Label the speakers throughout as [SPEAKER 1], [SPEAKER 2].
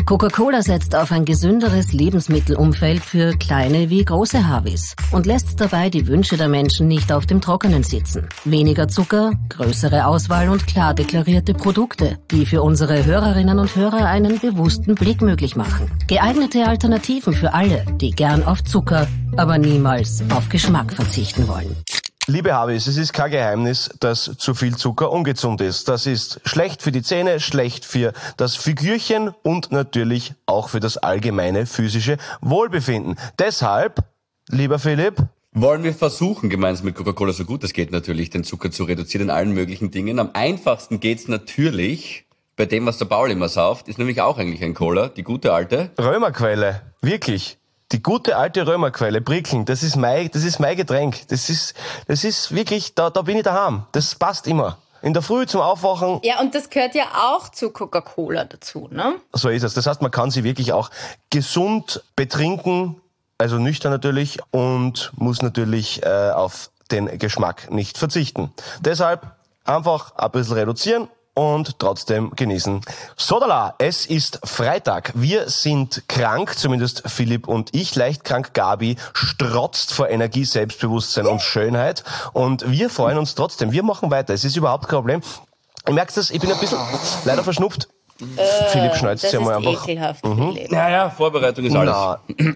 [SPEAKER 1] Coca-Cola setzt auf ein gesünderes Lebensmittelumfeld für kleine wie große Habis und lässt dabei die Wünsche der Menschen nicht auf dem Trockenen sitzen. Weniger Zucker, größere Auswahl und klar deklarierte Produkte, die für unsere Hörerinnen und Hörer einen bewussten Blick möglich machen. Geeignete Alternativen für alle, die gern auf Zucker, aber niemals auf Geschmack verzichten wollen.
[SPEAKER 2] Liebe Habis, es ist kein Geheimnis, dass zu viel Zucker ungesund ist. Das ist schlecht für die Zähne, schlecht für das Figürchen und natürlich auch für das allgemeine physische Wohlbefinden. Deshalb, lieber Philipp,
[SPEAKER 3] wollen wir versuchen, gemeinsam mit Coca-Cola, so gut es geht natürlich, den Zucker zu reduzieren in allen möglichen Dingen. Am einfachsten geht's natürlich bei dem, was der Paul immer sauft, ist nämlich auch eigentlich ein Cola, die gute alte
[SPEAKER 2] Römerquelle, wirklich. Die gute alte Römerquelle, prickeln, das ist mein Getränk. Das ist wirklich, da bin ich daheim. Das passt immer. In der Früh zum Aufwachen.
[SPEAKER 4] Ja, und das gehört ja auch zu Coca-Cola dazu, ne?
[SPEAKER 2] So ist es. Das heißt, man kann sie wirklich auch gesund betrinken, also nüchtern natürlich, und muss natürlich auf den Geschmack nicht verzichten. Deshalb einfach ein bisschen reduzieren und trotzdem genießen. Sodala, es ist Freitag. Wir sind krank, zumindest Philipp und ich, leicht krank. Gabi strotzt vor Energie, Selbstbewusstsein und Schönheit. Und wir freuen uns trotzdem. Wir machen weiter. Es ist überhaupt kein Problem. Ihr merkt es, ich bin ein bisschen leider verschnupft. Philipp schneuzt sich mal einfach.
[SPEAKER 4] Ekelhaft,
[SPEAKER 3] Ja, Vorbereitung ist alles.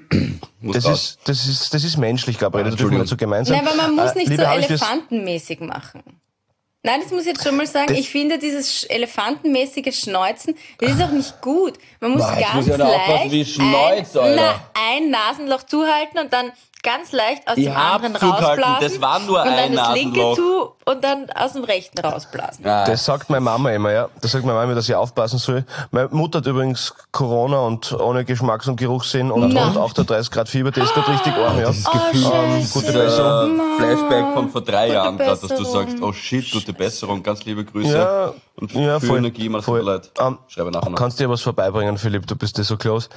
[SPEAKER 2] Das ist menschlich, Gabriele. Das dürfen wir nicht so gemein sein.
[SPEAKER 4] Nein, aber man muss nicht so
[SPEAKER 2] Habis,
[SPEAKER 4] elefantenmäßig machen. Nein, das muss ich jetzt schon mal sagen. Ich finde dieses elefantenmäßige Schneuzen, das ist auch nicht gut. Man muss ganz leicht ein Nasenloch zuhalten und dann ganz leicht aus dem anderen rausblasen.
[SPEAKER 3] Das war nur
[SPEAKER 4] und
[SPEAKER 3] ein
[SPEAKER 4] dann das
[SPEAKER 3] Nasenloch.
[SPEAKER 4] linke zu und dann aus dem rechten rausblasen.
[SPEAKER 2] Das sagt meine Mama immer, ja. Das sagt meine Mama, dass ich aufpassen soll. Meine Mutter hat übrigens Corona und ohne Geschmacks- und Geruchssinn und 38 Grad Fieber. Das ist gerade richtig arm, ja.
[SPEAKER 3] Das Gefühl,
[SPEAKER 2] gute Besserung.
[SPEAKER 3] Flashback von vor 3 Jahren gerade, dass du
[SPEAKER 4] Besserung.
[SPEAKER 3] sagst, oh shit, gute Besserung, ganz liebe Grüße.
[SPEAKER 2] Ja,
[SPEAKER 3] und
[SPEAKER 2] ja,
[SPEAKER 3] viel
[SPEAKER 2] voll,
[SPEAKER 3] Energie, mal
[SPEAKER 2] voll.
[SPEAKER 3] leid. Schreibe nachher noch.
[SPEAKER 2] Kannst dir was vorbeibringen, Philipp, du bist dir so close.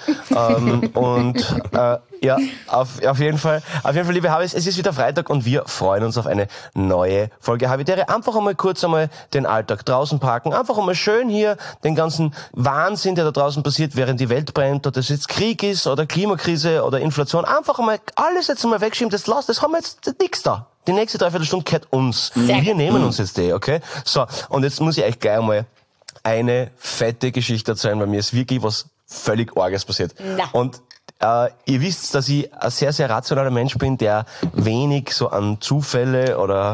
[SPEAKER 2] Ja, auf jeden Fall, liebe Habis, es ist wieder Freitag und wir freuen uns auf eine neue Folge Habitäre. Einfach einmal kurz den Alltag draußen parken, einfach einmal schön hier den ganzen Wahnsinn, der da draußen passiert, während die Welt brennt, ob das jetzt Krieg ist oder Klimakrise oder Inflation, einfach einmal alles jetzt einmal wegschieben, das haben wir jetzt nix da. Die nächste Dreiviertelstunde gehört uns. Wir nehmen uns jetzt okay? So, und jetzt muss ich euch gleich einmal eine fette Geschichte erzählen, weil mir ist wirklich was völlig Arges passiert. Und ihr wisst, dass ich ein sehr, sehr rationaler Mensch bin, der wenig so an Zufälle oder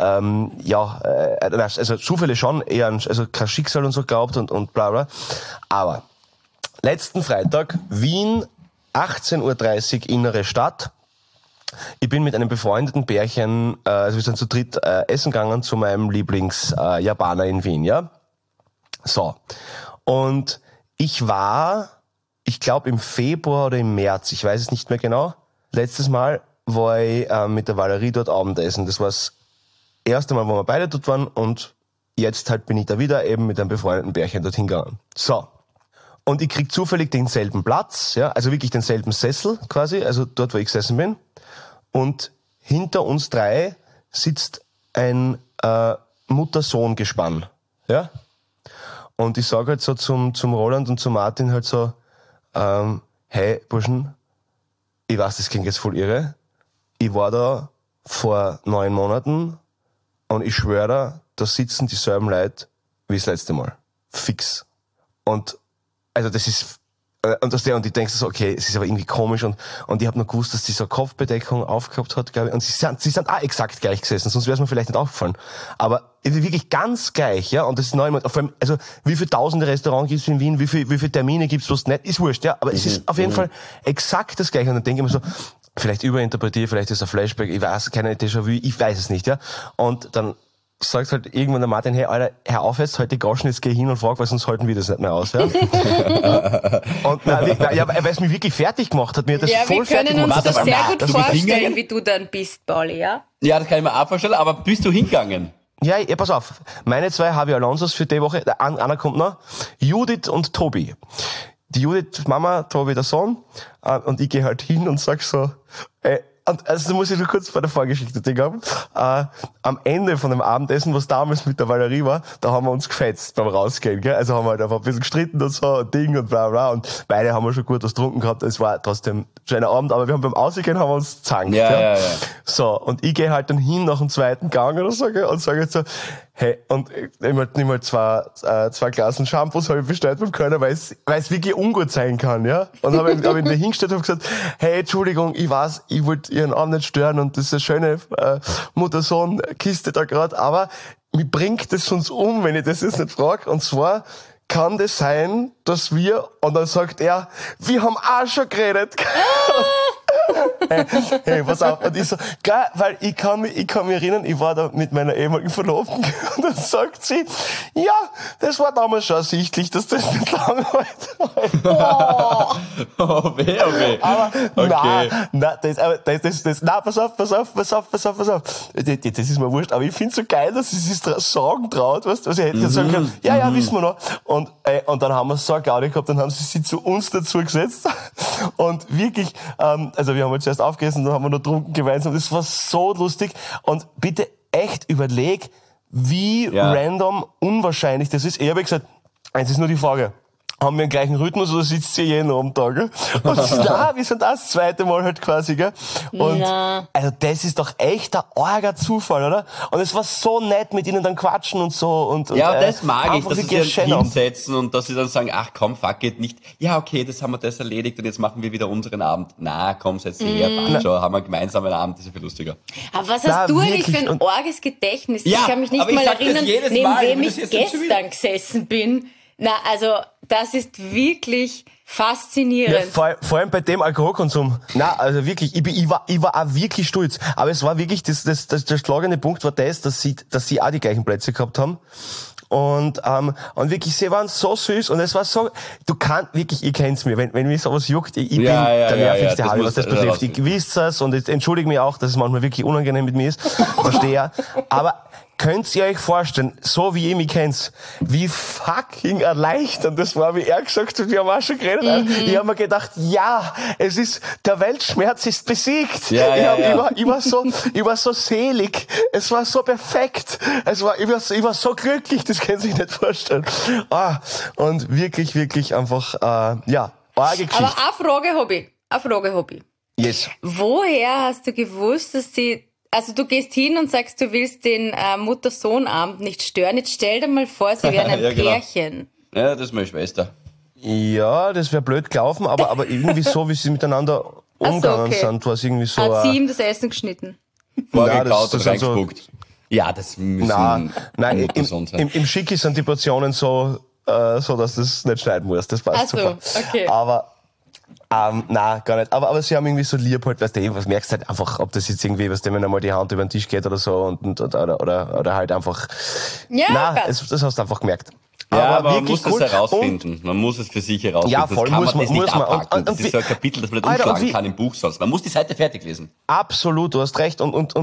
[SPEAKER 2] also Zufälle schon, eher an, also kein Schicksal und so glaubt und bla bla. Aber letzten Freitag, Wien, 18:30 Uhr, innere Stadt. Ich bin mit einem befreundeten Pärchen, also wir sind zu dritt essen gegangen zu meinem Lieblings-Japaner in Wien, ja. So. Und ich glaube im Februar oder im März, ich weiß es nicht mehr genau, letztes Mal war ich mit der Valerie dort Abendessen. Das war das erste Mal, wo wir beide dort waren und jetzt halt bin ich da wieder eben mit einem befreundeten Pärchen dorthin gegangen. So. Und ich krieg zufällig denselben Platz, ja, also wirklich denselben Sessel quasi, also dort, wo ich gesessen bin. Und hinter uns drei sitzt ein Mutter-Sohn-Gespann, ja. Und ich sage halt so zum Roland und zum Martin halt so, hey, Burschen, ich weiß, das klingt jetzt voll irre. Ich war da vor 9 Monaten und ich schwöre, da sitzen dieselben Leute wie das letzte Mal. Fix. Und, also das ist, und ich denke so, okay, es ist aber irgendwie komisch und ich habe noch gewusst, dass die so eine Kopfbedeckung aufgehabt hat, glaube ich, und sie sind auch exakt gleich gesessen, sonst wäre es mir vielleicht nicht aufgefallen. Aber wirklich ganz gleich, ja, und das ist neu, vor allem, also wie viele tausende Restaurants gibt's in Wien, wie viele Termine gibt's, was nicht, ist wurscht, ja, aber es ist auf jeden Fall exakt das Gleiche und dann denke ich mir so, vielleicht überinterpretiere, vielleicht ist es ein Flashback, ich weiß, keine Déjà-vu, ich weiß es nicht, ja, und dann sagt halt irgendwann der Martin, hey, Alter, hör auf jetzt, halt die Groschen, jetzt geh hin und frag, weil sonst halten wir das nicht mehr aus, ja. Und weil es mich wirklich fertig gemacht hat, mir das voll fertig gemacht.
[SPEAKER 4] Ja, wir können uns das sehr gut vorstellen, wie du dann bist, Pauli, ja?
[SPEAKER 3] Ja, das kann ich mir auch vorstellen, aber bist du hingegangen?
[SPEAKER 2] Ja, pass auf. Meine 2 Javi Alonsos für die Woche, einer kommt noch, Judith und Tobi. Die Judith Mama, Tobi der Sohn, und ich gehe halt hin und sag so, und also muss ich nur kurz vor der Vorgeschichte denken. Am Ende von dem Abendessen, was damals mit der Valerie war, da haben wir uns gefetzt beim Rausgehen, gell? Also haben wir halt einfach ein bisschen gestritten und so, und Ding und bla bla, und beide haben wir schon gut was getrunken gehabt. Es war trotzdem ein schöner Abend, aber wir haben beim Ausgehen haben wir uns gezankt. Ja. So, und ich gehe halt dann hin nach dem zweiten Gang oder so, gell? Und sage jetzt so, hey, und ich nimm mal zwei Glasen Shampoos habe ich bestellt beim Kölner, weil es wirklich ungut sein kann, ja. Und hab ihn da hingestellt und hab gesagt, hey, Entschuldigung, ich weiß, ich wollte Ihren Abend nicht stören und das ist eine schöne Mutter-Sohn-Kiste da gerade, aber mich bringt das sonst wenn ich das jetzt nicht frage. Und zwar kann das sein, dass und dann sagt er, wir haben auch schon geredet. Hey, pass auf. Und ich so, geil, weil ich kann mich erinnern, ich war da mit meiner ehemaligen Verlobten und dann sagt sie, ja, das war damals schon ersichtlich, dass das nicht lang hält.
[SPEAKER 3] Oh, weh.
[SPEAKER 2] Aber, okay. Pass auf. Das ist mir wurscht, aber ich find's so geil, dass sie sich sagen traut, weißt du, was ich hätte jetzt sagen können, ja, wissen wir noch. Und dann haben wir es so Gaudi gehabt, dann haben sie zu uns dazu gesetzt und wirklich, also wir haben jetzt erst aufgegessen, dann haben wir noch getrunken gemeinsam. Das war so lustig. Und bitte echt überleg, wie random unwahrscheinlich das ist. Ich habe gesagt, eins ist nur die Frage. Haben wir den gleichen Rhythmus oder sitzt ihr jeden Abend da, gell? Und wir sind das zweite Mal halt quasi, gell? Und, also das ist doch echt ein arger Zufall, oder? Und es war so nett mit ihnen dann quatschen und so und
[SPEAKER 3] das mag ich, dass sie sich hinsetzen und dass sie dann sagen, ach komm, fuck it, nicht, ja okay, das haben wir das erledigt und jetzt machen wir wieder unseren Abend. Na, komm, setz dich her, passt schon, haben wir gemeinsam einen Abend, das ist ja viel lustiger.
[SPEAKER 4] Aber was hast du eigentlich für ein arges Gedächtnis? Ich kann mich nicht mal erinnern, neben wem ich gestern gesessen bin. Na, also, das ist wirklich faszinierend.
[SPEAKER 2] Ja, vor allem bei dem Alkoholkonsum. Na, also wirklich, ich war auch wirklich stolz. Aber es war wirklich, der schlagende Punkt war dass sie auch die gleichen Plätze gehabt haben. Und wirklich, sie waren so süß und es war so, ihr kennt's mir, wenn mich sowas juckt, ich bin der nervigste Harry, was das betrifft. Ich wisst es und ich entschuldige mich auch, dass es manchmal wirklich unangenehm mit mir ist. Verstehe ja. Aber könnt ihr euch vorstellen, so wie ihr mich kennt, wie fucking erleichternd das war, wie er gesagt hat, wir haben auch schon geredet. Ich habe mir gedacht, ja, der Weltschmerz ist besiegt. Ich war so selig. Es war so perfekt. Ich war so glücklich, das können Sie sich nicht vorstellen. Und wirklich, wirklich einfach, arge Geschichte.
[SPEAKER 4] Aber eine Frage habe ich.
[SPEAKER 2] Yes.
[SPEAKER 4] Woher hast du gewusst, dass also du gehst hin und sagst, du willst den Mutter-Sohn-Abend nicht stören. Jetzt stell dir mal vor, sie wären ein Pärchen.
[SPEAKER 3] Genau. Ja, das ist meine Schwester.
[SPEAKER 2] Ja, das wäre blöd gelaufen, aber irgendwie so, wie sie miteinander umgegangen sind, war es irgendwie so.
[SPEAKER 4] Hat sie ihm das Essen geschnitten?
[SPEAKER 3] Vorgekaut und reingespuckt. Ja, das müssen
[SPEAKER 2] nein, im Schicki sind die Portionen so, dass du das nicht schneiden musst. Das passt super.
[SPEAKER 4] Okay.
[SPEAKER 2] Aber nein, gar nicht. Aber sie haben irgendwie so lieb halt, weißt du, was merkst halt einfach, ob das jetzt irgendwie, was dem einmal die Hand über den Tisch geht oder so oder halt einfach. Ja, das hast du einfach gemerkt.
[SPEAKER 3] Ja, aber man muss das herausfinden. Man muss es für sich herausfinden.
[SPEAKER 2] Ja, voll,
[SPEAKER 3] das nicht abhaken. Das ist so ein Kapitel, das man nicht umschlagen kann im Buch sonst. Man muss die Seite fertig lesen.
[SPEAKER 2] Absolut, du hast recht.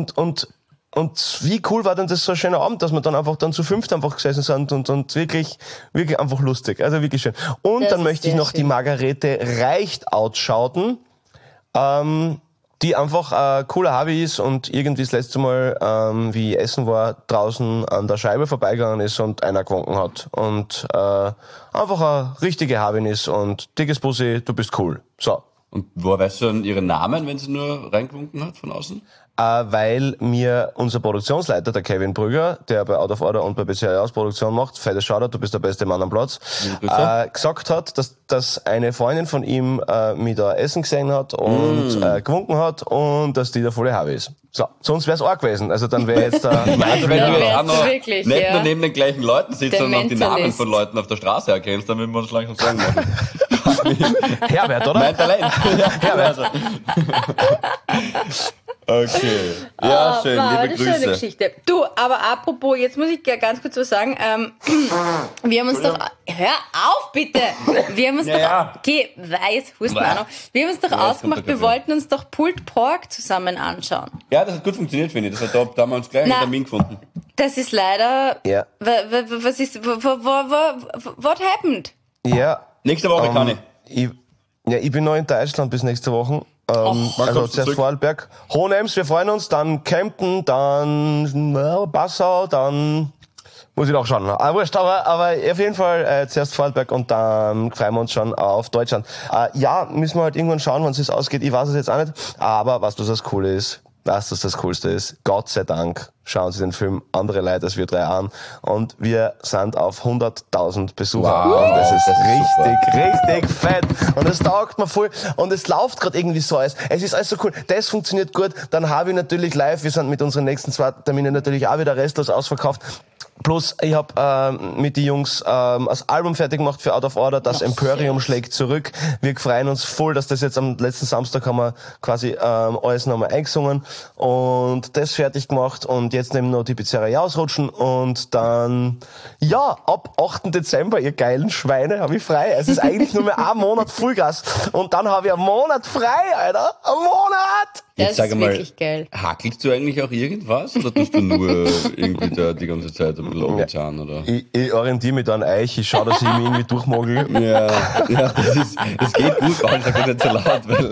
[SPEAKER 2] Und wie cool war denn das so ein schöner Abend, dass wir dann einfach zu fünft einfach gesessen sind und wirklich, wirklich einfach lustig. Also wirklich schön. Und das dann möchte ich noch die Margarete Reicht outschauten, die einfach cooler Hobby ist und irgendwie das letzte Mal, wie ich essen war, draußen an der Scheibe vorbeigegangen ist und einer gewunken hat. Und einfach eine richtige Habin ist und dickes Bussi, du bist cool. So.
[SPEAKER 3] Und woher weißt du dann ihren Namen, wenn sie nur reingewunken hat von außen?
[SPEAKER 2] Weil mir unser Produktionsleiter, der Kevin Brügger, der bei Out of Order und bei BCA Produktion macht, fettes Shoutout, du bist der beste Mann am Platz, gesagt hat, dass eine Freundin von ihm mich da essen gesehen hat und gewunken hat und dass die da volle Habe ist. So, sonst wär's auch gewesen. Also dann wäre jetzt
[SPEAKER 3] also wenn du jetzt auch noch nicht nur neben den gleichen Leuten sitzt, sondern auch die Namen von Leuten auf der Straße erkennst, dann würden wir uns langsam sagen machen.
[SPEAKER 2] Herbert, oder?
[SPEAKER 3] Mein Talent. Herbert. Okay. Ja, schön, liebe Grüße.
[SPEAKER 4] Schöne Geschichte. Du, aber apropos, jetzt muss ich ganz kurz was sagen. Wir haben uns doch... Hör auf, bitte! Wir haben uns Okay, jetzt husten wir auch noch. Wir haben uns doch ausgemacht, wir wollten uns doch Pulled Pork zusammen anschauen.
[SPEAKER 3] Ja, das hat gut funktioniert, finde ich. Da haben wir uns gleich einen Termin gefunden.
[SPEAKER 4] Das ist leider...
[SPEAKER 2] Ja.
[SPEAKER 4] Was ist... What happened?
[SPEAKER 2] Ja.
[SPEAKER 3] Nächste Woche kann ich.
[SPEAKER 2] Ich bin noch in Deutschland bis nächste Woche. Also zuerst Vorarlberg, Hohenems, wir freuen uns, dann Kempten, dann Passau, dann muss ich noch schauen. Wurscht, aber auf jeden Fall zuerst Vorarlberg und dann freuen wir uns schon auf Deutschland. Ja, müssen wir halt irgendwann schauen, wann es ausgeht. Ich weiß es jetzt auch nicht, aber was das Coole ist, was das Coolste ist, Gott sei Dank schauen sie den Film andere Leute als wir drei an und wir sind auf 100.000 Besucher.
[SPEAKER 3] Wow.
[SPEAKER 2] Und das ist richtig fett und es taugt mir voll und es läuft gerade irgendwie so alles. Es ist alles so cool. Das funktioniert gut. Dann habe ich natürlich live, wir sind mit unseren nächsten 2 Terminen natürlich auch wieder restlos ausverkauft. Plus, ich habe mit den Jungs das Album fertig gemacht für Out of Order, das Emporium schlägt zurück. Wir freuen uns voll, dass das jetzt am letzten Samstag haben wir quasi alles nochmal eingesungen und das fertig gemacht und jetzt nehmen noch die Pizzeria ausrutschen und dann, ja, ab 8. Dezember, ihr geilen Schweine, habe ich frei. Es ist eigentlich nur mehr ein Monat Vollgas und dann habe ich einen Monat frei, Alter. Einen Monat!
[SPEAKER 4] Das ist wirklich geil.
[SPEAKER 3] Hackelst du eigentlich auch irgendwas oder tust du nur irgendwie da die ganze Zeit ein bisschen Obi-Zahn, oder?
[SPEAKER 2] Ich orientiere mich da an euch, ich schaue, dass ich mich irgendwie durchmogel.
[SPEAKER 3] Ja, das geht gut, weil ich sage das nicht so laut, weil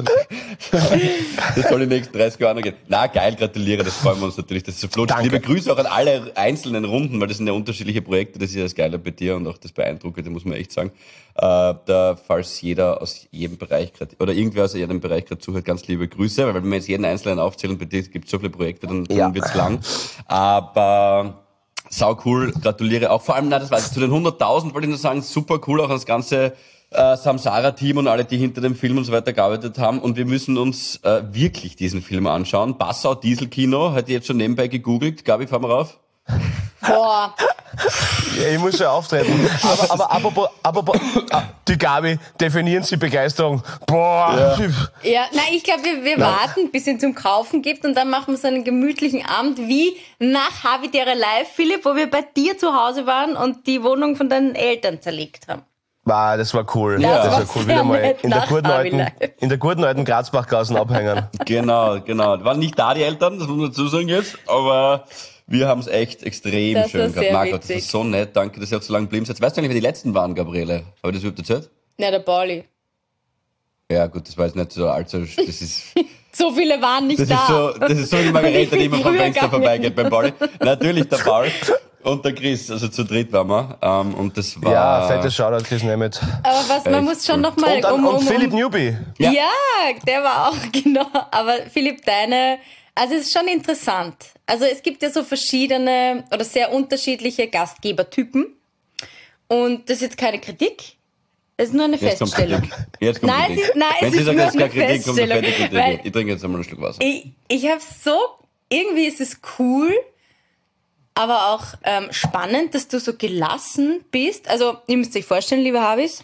[SPEAKER 3] das soll in den nächsten 30 Jahren noch gehen. Na, geil, gratuliere, das freuen wir uns natürlich, dass es so flutscht. Liebe Grüße auch an alle einzelnen Runden, weil das sind ja unterschiedliche Projekte, das ist ja das Geile bei dir und auch das Beeindruckende, muss man echt sagen. Falls jeder aus jedem Bereich gerade, oder irgendwer aus jedem Bereich gerade zuhört, ganz liebe Grüße, weil wenn wir jetzt jeden Einzelnen aufzählen, bei dir gibt es so viele Projekte, dann wird's lang. Aber sau cool, gratuliere auch. Vor allem, das war zu den 100.000, wollte ich nur sagen, super cool, auch das ganze Samsara-Team und alle, die hinter dem Film und so weiter gearbeitet haben. Und wir müssen uns wirklich diesen Film anschauen. Passau Dieselkino, hätte ich jetzt schon nebenbei gegoogelt. Gabi, fahren wir rauf.
[SPEAKER 4] Boah.
[SPEAKER 2] Ja, ich muss ja auftreten. Aber die Gabi, definieren Sie Begeisterung. Boah.
[SPEAKER 4] Ja, nein, ich glaube, wir warten, bis es zum Kaufen gibt und dann machen wir so einen gemütlichen Abend wie nach Habitäre Live, Philipp, wo wir bei dir zu Hause waren und die Wohnung von deinen Eltern zerlegt haben.
[SPEAKER 2] Wow, das war cool. Das war cool. Wieder mal in der guten alten Grazbachgassen abhängen.
[SPEAKER 3] Genau. Waren nicht da die Eltern, das muss man dazu sagen jetzt, aber wir haben es echt extrem schön gehabt. Margot, das ist so nett. Danke, dass ihr auch so lange geblieben seid. Weißt du eigentlich, wer die letzten waren, Gabriele? Habe ich das überhaupt erzählt?
[SPEAKER 4] Ja, der Pauli.
[SPEAKER 3] Ja, gut, das war jetzt nicht so allzu, das ist...
[SPEAKER 4] So viele waren nicht da.
[SPEAKER 3] Das ist so die Margarete, die immer vom Fenster vorbeigeht beim Pauli. Natürlich der Paul und der Chris, also zu dritt waren wir. Und das war...
[SPEAKER 2] Ja, fettes Shoutout, Chris Nemeth.
[SPEAKER 4] Aber man muss schon nochmal...
[SPEAKER 2] Und Philipp Newby.
[SPEAKER 4] Ja, der war auch, genau. Aber Philipp, also es ist schon interessant. Also es gibt ja so verschiedene oder sehr unterschiedliche Gastgebertypen. Und das ist jetzt keine Kritik. Es ist nur eine Feststellung.
[SPEAKER 3] Jetzt kommt Kritik.
[SPEAKER 4] Es ist nur eine Feststellung.
[SPEAKER 3] Ich trinke jetzt einmal ein Stück Wasser.
[SPEAKER 4] Ich habe irgendwie ist es cool, aber auch spannend, dass du so gelassen bist. Also ihr müsst euch vorstellen, liebe Habis,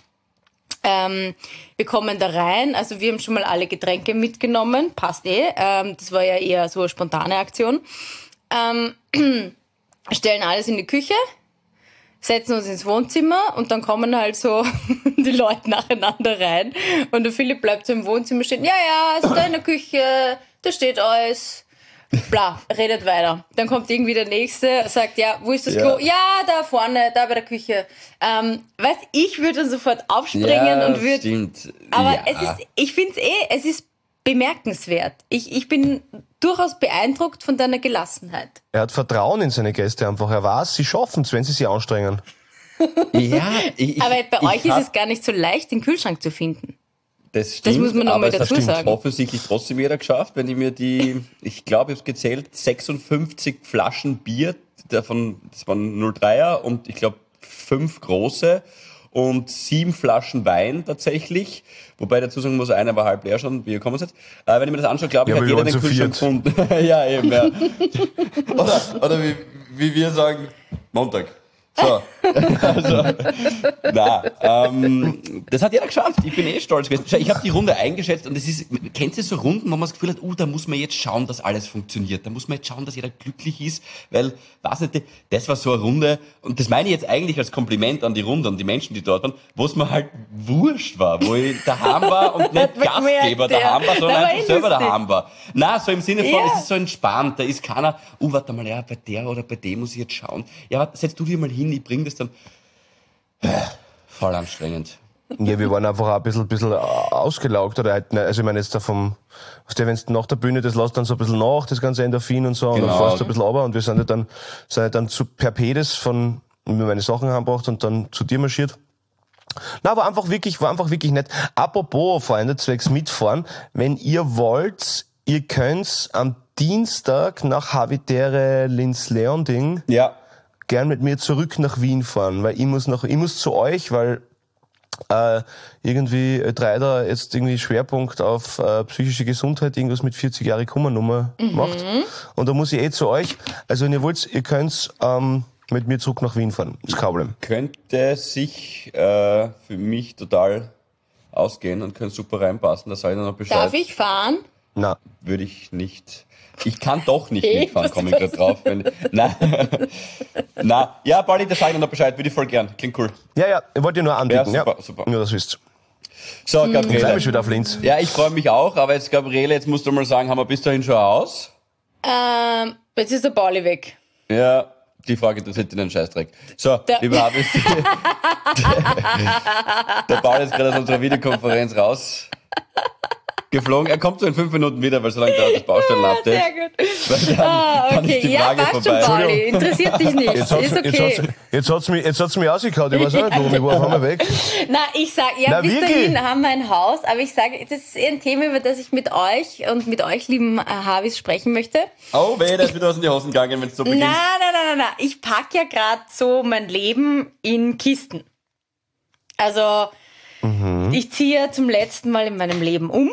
[SPEAKER 4] wir kommen da rein, also wir haben schon mal alle Getränke mitgenommen, passt das war ja eher so eine spontane Aktion. Stellen alles in die Küche, setzen uns ins Wohnzimmer und dann kommen halt so die Leute nacheinander rein und der Philipp bleibt so im Wohnzimmer stehen, also da in der Küche, da steht alles, bla, redet weiter. Dann kommt irgendwie der Nächste, sagt, wo ist das Klo? Ja, da vorne, da bei der Küche. Ich würde dann sofort aufspringen und würde...
[SPEAKER 3] Stimmt.
[SPEAKER 4] Aber ich finde es ist bemerkenswert. Ich bin durchaus beeindruckt von deiner Gelassenheit.
[SPEAKER 2] Er hat Vertrauen in seine Gäste einfach. Er weiß, sie schaffen es, wenn sie sich anstrengen.
[SPEAKER 4] Aber bei euch ist es gar nicht so leicht, den Kühlschrank zu finden.
[SPEAKER 3] Das stimmt,
[SPEAKER 4] das muss man nochmal dazu sagen.
[SPEAKER 3] Hat offensichtlich trotzdem jeder geschafft, wenn ich mir ich glaube, ich habe gezählt, 56 Flaschen Bier, das waren 03er und ich glaube 5 große und 7 Flaschen Wein tatsächlich. Wobei dazu sagen muss, einer war halb leer schon, wie ihr kommen seid. Wenn ich mir das anschaue, glaube ich, hat jeder den Kühlschrank gefunden. Ja, eben, ja. Oder wie wir sagen, Montag. So. Also, das hat jeder geschafft. Ich bin stolz gewesen. Ich habe die Runde eingeschätzt und kennst du so Runden, wo man das Gefühl hat, da muss man jetzt schauen, dass alles funktioniert. Da muss man jetzt schauen, dass jeder glücklich ist, weil, weiß nicht, das war so eine Runde und das meine ich jetzt eigentlich als Kompliment an die Runde, an die Menschen, die dort waren, wo es mir halt wurscht war, wo ich daheim war und nicht Gastgeber daheim war, sondern einfach selber daheim war. Na, so im Sinne von, es ist so entspannt, da ist keiner, warte mal, bei der oder bei dem muss ich jetzt schauen. Ja, setz du dir mal hin, ich bring das dann. Voll anstrengend.
[SPEAKER 2] Ja, wir waren einfach auch ein bisschen ausgelaugt. Oder halt, also ich meine jetzt da wenn du nach der Bühne, das lässt dann so ein bisschen nach, das ganze Endorphin und so, und dann fährst du ein bisschen runter und wir sind ja dann zu Perpedes von mir meine Sachen heimgebracht und dann zu dir marschiert. Na, war einfach wirklich nett. Apropos, Freunde, zwecks mitfahren, wenn ihr wollt, ihr könnt am Dienstag nach Habitäre Linz-Leonding gern mit mir zurück nach Wien fahren, weil ich muss zu euch, weil irgendwie Dreider jetzt irgendwie Schwerpunkt auf psychische Gesundheit, irgendwas mit 40 Jahre Kummernummer macht. Und da muss ich zu euch. Also wenn ihr wollt, ihr könnt mit mir zurück nach Wien fahren. Ist kein Problem.
[SPEAKER 3] Könnte sich für mich total ausgehen und könnte super reinpassen. Da sage ich dann noch Bescheid.
[SPEAKER 4] Darf ich fahren?
[SPEAKER 2] Na.
[SPEAKER 3] Würde ich nicht. Ich kann doch nicht mitfahren, komme ich gerade drauf. Na, ja, Pauli, da sage ich dann noch Bescheid. Würde ich voll gern. Klingt cool.
[SPEAKER 2] Ja, ich wollte dir nur anbieten.
[SPEAKER 3] Ja, super.
[SPEAKER 2] Nur, dass du wisst.
[SPEAKER 3] So, Gabriele.
[SPEAKER 2] Ich freue mich wieder auf Linz.
[SPEAKER 3] Ja, ich freue mich auch. Aber jetzt, Gabriele, jetzt musst du mal sagen, haben wir bis dahin schon aus?
[SPEAKER 4] Jetzt ist der Pauli weg.
[SPEAKER 3] Ja. Die Frage interessiert den Scheißdreck. So, lieber Habis, der Paul ist gerade aus unserer Videokonferenz rausgeflogen. Er kommt so in 5 Minuten wieder, weil so lange dauert das Baustellenupdate.
[SPEAKER 4] Sehr gut.
[SPEAKER 3] Dann ist die Frage
[SPEAKER 4] passt
[SPEAKER 3] vorbei.
[SPEAKER 4] schon, Pauli. Interessiert dich nicht. Ist okay.
[SPEAKER 2] Jetzt hat's mich ausgekaut. Ich weiß auch nicht, warum. Ich war auf einmal weg.
[SPEAKER 4] Ich sag, bis dahin haben wir ein Haus, aber ich sage, das ist ein Thema, über das ich mit euch und mit euch, lieben Habis, sprechen möchte.
[SPEAKER 3] Oh weh, da ist wieder was in die Hosen gegangen, wenn es so beginnt.
[SPEAKER 4] Nein. Ich packe ja gerade so mein Leben in Kisten. Also, ich ziehe ja zum letzten Mal in meinem Leben um.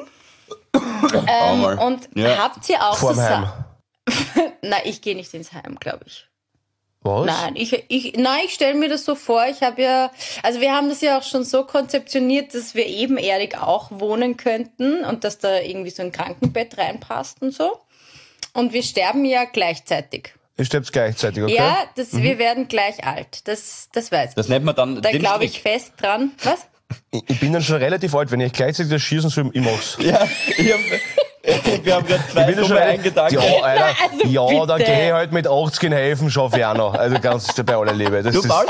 [SPEAKER 4] Und habt ihr auch
[SPEAKER 2] Vorm
[SPEAKER 4] so
[SPEAKER 2] Heim.
[SPEAKER 4] Nein, ich gehe nicht ins Heim, glaube ich.
[SPEAKER 2] Was?
[SPEAKER 4] Nein, ich stelle mir das so vor, wir haben das ja auch schon so konzeptioniert, dass wir ebenerdig auch wohnen könnten und dass da irgendwie so ein Krankenbett reinpasst und so. Und wir sterben ja gleichzeitig.
[SPEAKER 2] Ihr sterbt gleichzeitig, okay?
[SPEAKER 4] Ja, wir werden gleich alt, das weiß ich.
[SPEAKER 3] Das nennt man dann
[SPEAKER 4] da glaube ich fest dran. Was?
[SPEAKER 2] Ich bin dann schon relativ alt, wenn ich gleichzeitig das schießen soll, ich mach's.
[SPEAKER 3] Ja, wir haben gerade 2 Nummern eingedankt.
[SPEAKER 2] Ja, Alter,
[SPEAKER 4] also
[SPEAKER 2] da gehe ich halt mit 80 in Helfen, schaffe ich auch noch. Also ganz bei aller Liebe.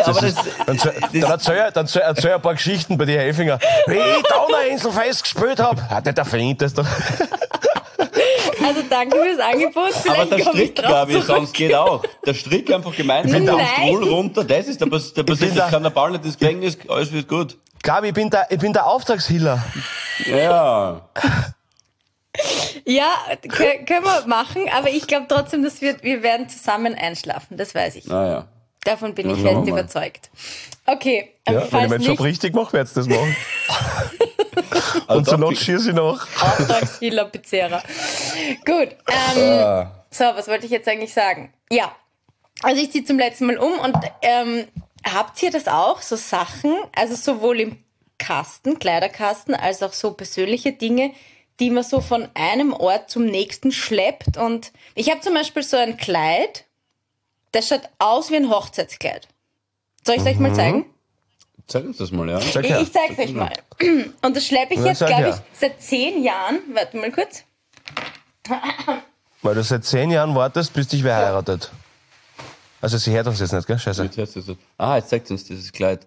[SPEAKER 2] Dann erzähl ein paar Geschichten bei den Helfinger. Wie ich Donauinsel festgespielt habe. Hat nicht der Flint das doch.
[SPEAKER 4] Also danke fürs Angebot.
[SPEAKER 3] Aber der Strick, glaube ich, sonst geht auch. Der Strick einfach gemeinsam am Stuhl runter, das ist das kann der Ball nicht ins Gefängnis, alles wird gut.
[SPEAKER 2] Gabi, ich bin der Auftragshiller.
[SPEAKER 3] Ja.
[SPEAKER 4] Ja, können wir machen, aber ich glaube trotzdem, dass wir werden zusammen einschlafen, das weiß ich.
[SPEAKER 3] Naja.
[SPEAKER 4] Davon bin ich fest überzeugt. Okay,
[SPEAKER 2] ja, wenn ich meinen Job richtig mache, werde ich das machen. Und zur Not schieße ich noch.
[SPEAKER 4] Auftragskiller Pizzeria. Gut. So, was wollte ich jetzt eigentlich sagen? Ja, also ich ziehe zum letzten Mal um und habt ihr das auch, so Sachen, also sowohl im Kleiderkasten, als auch so persönliche Dinge, die man so von einem Ort zum nächsten schleppt? Und ich habe zum Beispiel so ein Kleid, das schaut aus wie ein Hochzeitskleid. Soll ich es euch mal zeigen?
[SPEAKER 3] Zeig uns das mal, ja.
[SPEAKER 4] Ich zeig's euch mal. Und das schleppe ich jetzt, glaube ich, seit 10 Jahren. Warte mal kurz.
[SPEAKER 2] Weil du seit 10 Jahren wartest, bis dich wer heiratet. Also sie hört uns jetzt nicht, gell? Scheiße.
[SPEAKER 3] Jetzt zeigt uns dieses Kleid.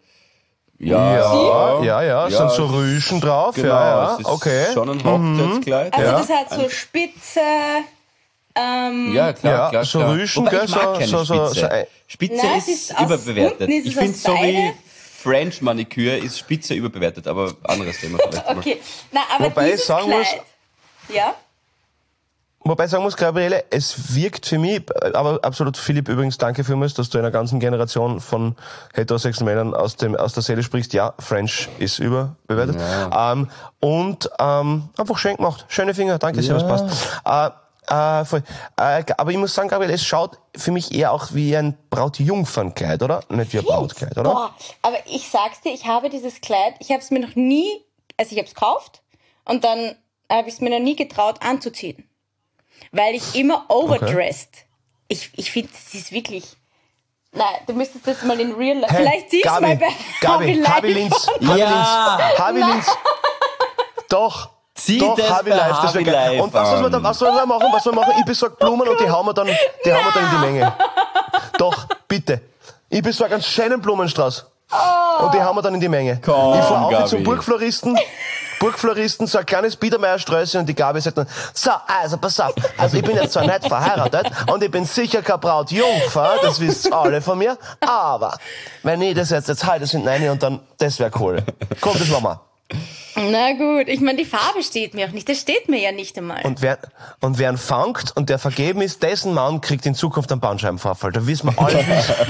[SPEAKER 2] Ja, sind so Rüschen drauf.
[SPEAKER 3] Genau,
[SPEAKER 2] ja,
[SPEAKER 3] es ist
[SPEAKER 2] okay.
[SPEAKER 3] schon ein Hochzeitskleid.
[SPEAKER 4] Also das hat so Spitze.
[SPEAKER 3] Ja, klar.
[SPEAKER 2] So Rüschen,
[SPEAKER 3] gell?
[SPEAKER 2] Ich mag keine
[SPEAKER 3] Spitze. Spitze ist überbewertet. Ich finde, so wie French Manicure ist Spitze überbewertet, aber anderes Thema vielleicht.
[SPEAKER 4] Okay, aber
[SPEAKER 2] wobei
[SPEAKER 4] dieses
[SPEAKER 2] sagen
[SPEAKER 4] Kleid,
[SPEAKER 2] muss, Wobei ich sagen muss, Gabriele, es wirkt für mich, aber absolut, Philipp, übrigens, danke vielmals, dass du einer ganzen Generation von heterosexuellen Männern aus der Seele sprichst. Ja, French ist überbewertet. Ja. Einfach schön gemacht. Schöne Finger, danke, sehr, was passt. Voll. Aber ich muss sagen, Gabriele, es schaut für mich eher auch wie ein Brautjungfernkleid, oder? Nicht wie ein Brautkleid, oder?
[SPEAKER 4] Boah, aber ich sag's dir, ich habe dieses Kleid, ich habe es mir noch nie, also ich habe es gekauft und dann habe ich es mir noch nie getraut anzuziehen. Weil ich immer overdressed. Okay. Ich finde, das ist wirklich... Nein, du müsstest das mal in real life... Vielleicht siehst du mal bei
[SPEAKER 2] Harvey Linz. Harvey Linz. Doch. Doch, Harvey Life. Das wäre geil. Und was wir machen? Ich besorge Blumen und die hauen wir dann in die Menge. Doch, bitte. Ich besorge einen schönen Blumenstrauß. Und die haben wir dann in die Menge.
[SPEAKER 3] Komm,
[SPEAKER 2] ich fahre auf
[SPEAKER 3] Gabi.
[SPEAKER 2] zum Burgfloristen, so ein kleines Biedermeiersträußchen und die Gabi sagt dann, so, also pass auf, also ich bin jetzt zwar nicht verheiratet und ich bin sicher keine Brautjungfer, das wisst alle von mir, aber wenn ich das jetzt heute sind rein und dann, das wäre cool. Komm, das machen wir.
[SPEAKER 4] Na gut, ich meine, die Farbe steht mir auch nicht, das steht mir ja nicht einmal.
[SPEAKER 2] Und wer ihn fangt und der vergeben ist, dessen Mann kriegt in Zukunft einen Bandscheibenvorfall. Da wissen wir alle.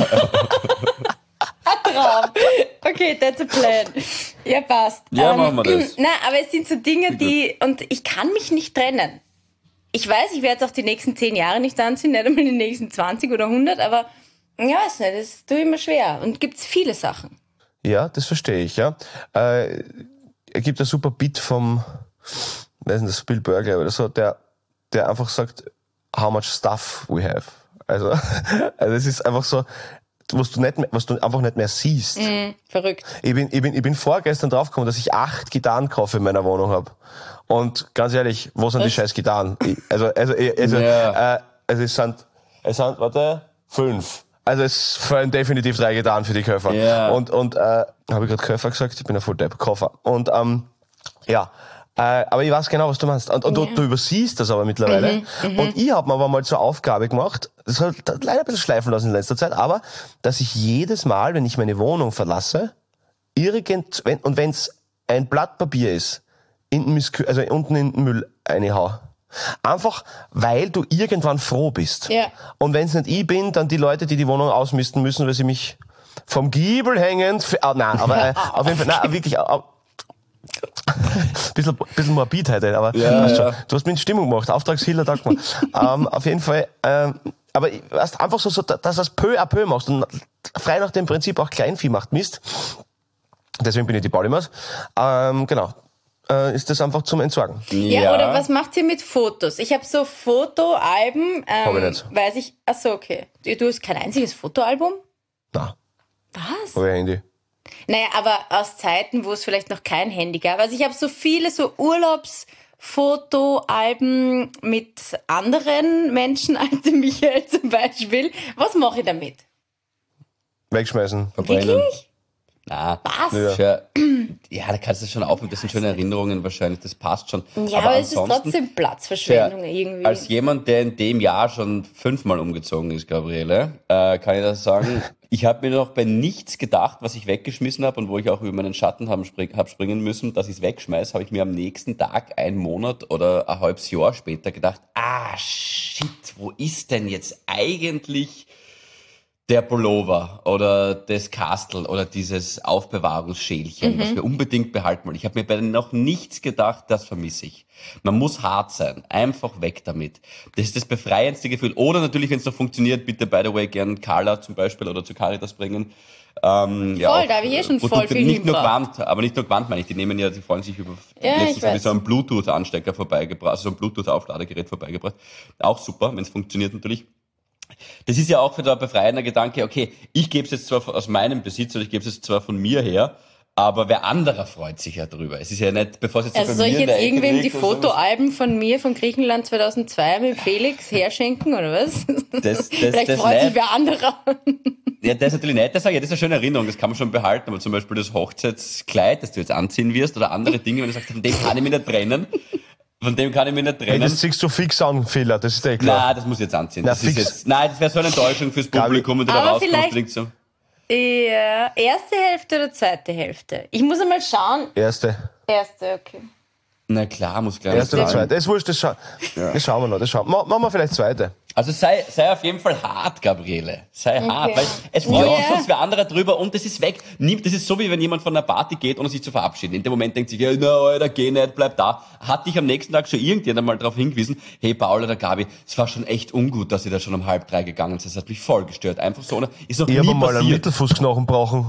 [SPEAKER 4] Traum. Okay, that's a plan. Ja, passt.
[SPEAKER 3] Ja, machen wir das.
[SPEAKER 4] Na, aber es sind so Dinge, und ich kann mich nicht trennen. Ich weiß, ich werde es auch die nächsten 10 Jahre nicht anziehen, nicht einmal die nächsten 20 oder 100, aber ja, weiß nicht, das tue ich mir schwer. Und gibt's viele Sachen.
[SPEAKER 2] Ja, das verstehe ich, ja. Er gibt ein super Beat vom, weiß nicht, das Bill Burr, glaube ich, oder so, der einfach sagt, how much stuff we have. Also es ist einfach so, was du einfach nicht mehr siehst.
[SPEAKER 4] Verrückt.
[SPEAKER 2] Ich bin vorgestern draufgekommen, dass ich 8 Gitarrenkoffer in meiner Wohnung habe. Und ganz ehrlich, wo sind die scheiß Gitarren? Es sind 5. Also es fallen definitiv 3 Gitarren für die Köffer.
[SPEAKER 3] Ja.
[SPEAKER 2] Und habe ich gerade Köffer gesagt? Ich bin ja voll Depp. Koffer. Und aber ich weiß genau, was du meinst. Und du übersiehst das aber mittlerweile. Und ich habe mir aber mal zur Aufgabe gemacht, das hat leider ein bisschen schleifen lassen in letzter Zeit, aber dass ich jedes Mal, wenn ich meine Wohnung verlasse, wenn es ein Blatt Papier ist, unten in den Müll reinhau. Einfach, weil du irgendwann froh bist.
[SPEAKER 4] Ja. Und
[SPEAKER 2] wenn es nicht ich bin, dann die Leute, die Wohnung ausmisten müssen, weil sie mich vom Giebel hängend... auf jeden Fall, wirklich... bisschen Morbidheit, aber weißt schon, du hast mich in Stimmung gemacht. Auftragshiller, danke mal. Auf jeden Fall... aber weißt, einfach so, dass du es peu à peu machst und frei nach dem Prinzip auch Kleinvieh macht Mist. Deswegen bin ich die Paulimaus. Genau. Ist das einfach zum Entsorgen.
[SPEAKER 4] Ja, oder was macht ihr mit Fotos? Ich habe so Fotoalben.
[SPEAKER 2] Hab ich nicht.
[SPEAKER 4] Weiß ich. Achso, okay. Du hast kein einziges Fotoalbum?
[SPEAKER 2] Nein.
[SPEAKER 4] Was?
[SPEAKER 2] Hab ich ein Handy.
[SPEAKER 4] Naja, aber aus Zeiten, wo es vielleicht noch kein Handy gab. Also ich habe so viele so Urlaubsfotoalben mit anderen Menschen als dem Michael zum Beispiel. Was mache ich damit?
[SPEAKER 2] Wegschmeißen.
[SPEAKER 3] Verbrennen.
[SPEAKER 4] Wirklich?
[SPEAKER 3] Na,
[SPEAKER 4] Was?
[SPEAKER 3] ja, da kannst du schon aufnehmen. Das sind schöne Erinnerungen wahrscheinlich. Das passt schon.
[SPEAKER 4] Ja, aber es ist trotzdem Platzverschwendung irgendwie.
[SPEAKER 3] Als jemand, der in dem Jahr schon 5-mal umgezogen ist, Gabriele, kann ich das sagen. Ich habe mir noch bei nichts gedacht, was ich weggeschmissen habe und wo ich auch über meinen Schatten hab springen müssen, dass ich es wegschmeiße, habe ich mir am nächsten Tag, 1 Monat oder ein halbes Jahr später gedacht, shit, wo ist denn jetzt eigentlich der Pullover oder das Kastel oder dieses Aufbewahrungsschälchen, was wir unbedingt behalten wollen. Ich habe mir bei noch nichts gedacht, das vermisse ich. Man muss hart sein, einfach weg damit. Das ist das befreiendste Gefühl. Oder natürlich, wenn es noch funktioniert, bitte, by the way, gern Carla zum Beispiel oder zu Caritas bringen.
[SPEAKER 4] Voll, da habe ich schon voll viel
[SPEAKER 3] nicht nur Quant, aber nicht nur Quant, meine ich. Die nehmen ja, die freuen sich über letztens so einen Bluetooth-Anstecker vorbeigebracht, also so ein Bluetooth-Aufladegerät vorbeigebracht. Auch super, wenn es funktioniert natürlich. Das ist ja auch für der befreiender Gedanke, okay, ich gebe es jetzt zwar aus meinem Besitz oder ich gebe es jetzt zwar von mir her, aber wer anderer freut sich ja drüber. Es ist ja nicht, bevor es jetzt
[SPEAKER 4] also soll ich jetzt irgendwem die Fotoalben von mir von Griechenland 2002 mit Felix herschenken oder was? Vielleicht freut sich wer anderer.
[SPEAKER 3] Ja, das ist natürlich nicht. Das ist eine schöne Erinnerung, das kann man schon behalten, aber zum Beispiel das Hochzeitskleid, das du jetzt anziehen wirst oder andere Dinge, wenn du sagst, von dem kann ich mich nicht trennen. Von dem kann ich mich nicht trennen.
[SPEAKER 2] Das ziehst du fix an, Fehler, das ist klar.
[SPEAKER 3] Nein, das muss ich jetzt anziehen. Das wäre so eine Enttäuschung fürs Publikum, wenn du da rauskommst. So.
[SPEAKER 4] Ja, erste Hälfte oder zweite Hälfte? Ich muss einmal schauen.
[SPEAKER 2] Erste,
[SPEAKER 4] okay.
[SPEAKER 3] Na klar, muss klar.
[SPEAKER 2] Erste oder zweite. Das ist wurscht, das schauen wir noch. Machen wir vielleicht zweite.
[SPEAKER 3] Also sei auf jeden Fall hart, Gabriele. Sei hart, weil es freut sich sonst wer anderer drüber und das ist weg. Das ist so, wie wenn jemand von einer Party geht, ohne sich zu verabschieden. In dem Moment denkt sich, ja, na, Alter, geh nicht, bleib da. Hat dich am nächsten Tag schon irgendjemand mal darauf hingewiesen, hey, Paul oder Gabi, es war schon echt ungut, dass ihr da schon um 2:30 gegangen seid. Das hat mich voll gestört. Einfach so, ist noch nie passiert. Ich habe mal einen
[SPEAKER 2] Mittelfußknochen brauchen.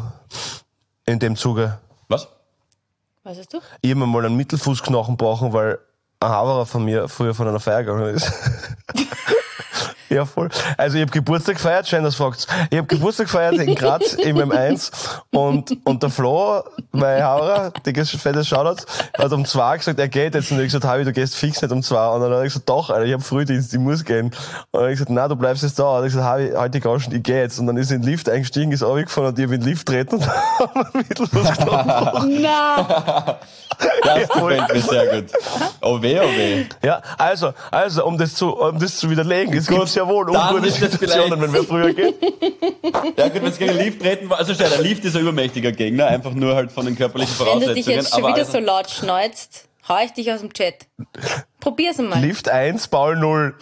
[SPEAKER 2] In dem Zuge.
[SPEAKER 3] Was?
[SPEAKER 4] Was hast du?
[SPEAKER 2] Ich habe mal einen Mittelfußknochen brauchen, weil ein Haberer von mir früher von einer Feier gegangen ist. Ja, voll. Also ich habe Geburtstag gefeiert, schön, dass du fragst. Ich habe Geburtstag gefeiert in Graz im M1 und der Flo, mein Haurer, dickes, fettes Shoutout, hat um 2 gesagt, er geht jetzt. Und ich gesagt, Havi, du gehst fix nicht um 2. Und dann hat er gesagt, doch, Alter, ich habe Frühdienst, ich muss gehen. Und dann habe ich gesagt, nein, du bleibst jetzt da. Und dann habe ich gesagt, Havi, halt die Gauschen, ich gehe jetzt. Und dann ist er in den Lift eingestiegen, ist runtergefahren und ich habe in den Lift treten und haben mittellos getroffen.
[SPEAKER 4] Na.
[SPEAKER 3] Das gefällt mir sehr gut. Oh weh.
[SPEAKER 2] Ja, also, um das zu widerlegen, es gibt ja wohl ungute Situationen, wenn wir früher gehen.
[SPEAKER 3] Ja gut, wenn es gegen den Lift treten war, also der Lift ist ein übermächtiger Gegner, einfach nur halt von den körperlichen Voraussetzungen.
[SPEAKER 4] Wenn du dich jetzt schon wieder so laut schneuzt, hau ich dich aus dem Chat. Probier's mal.
[SPEAKER 2] Lift 1, Paul 0.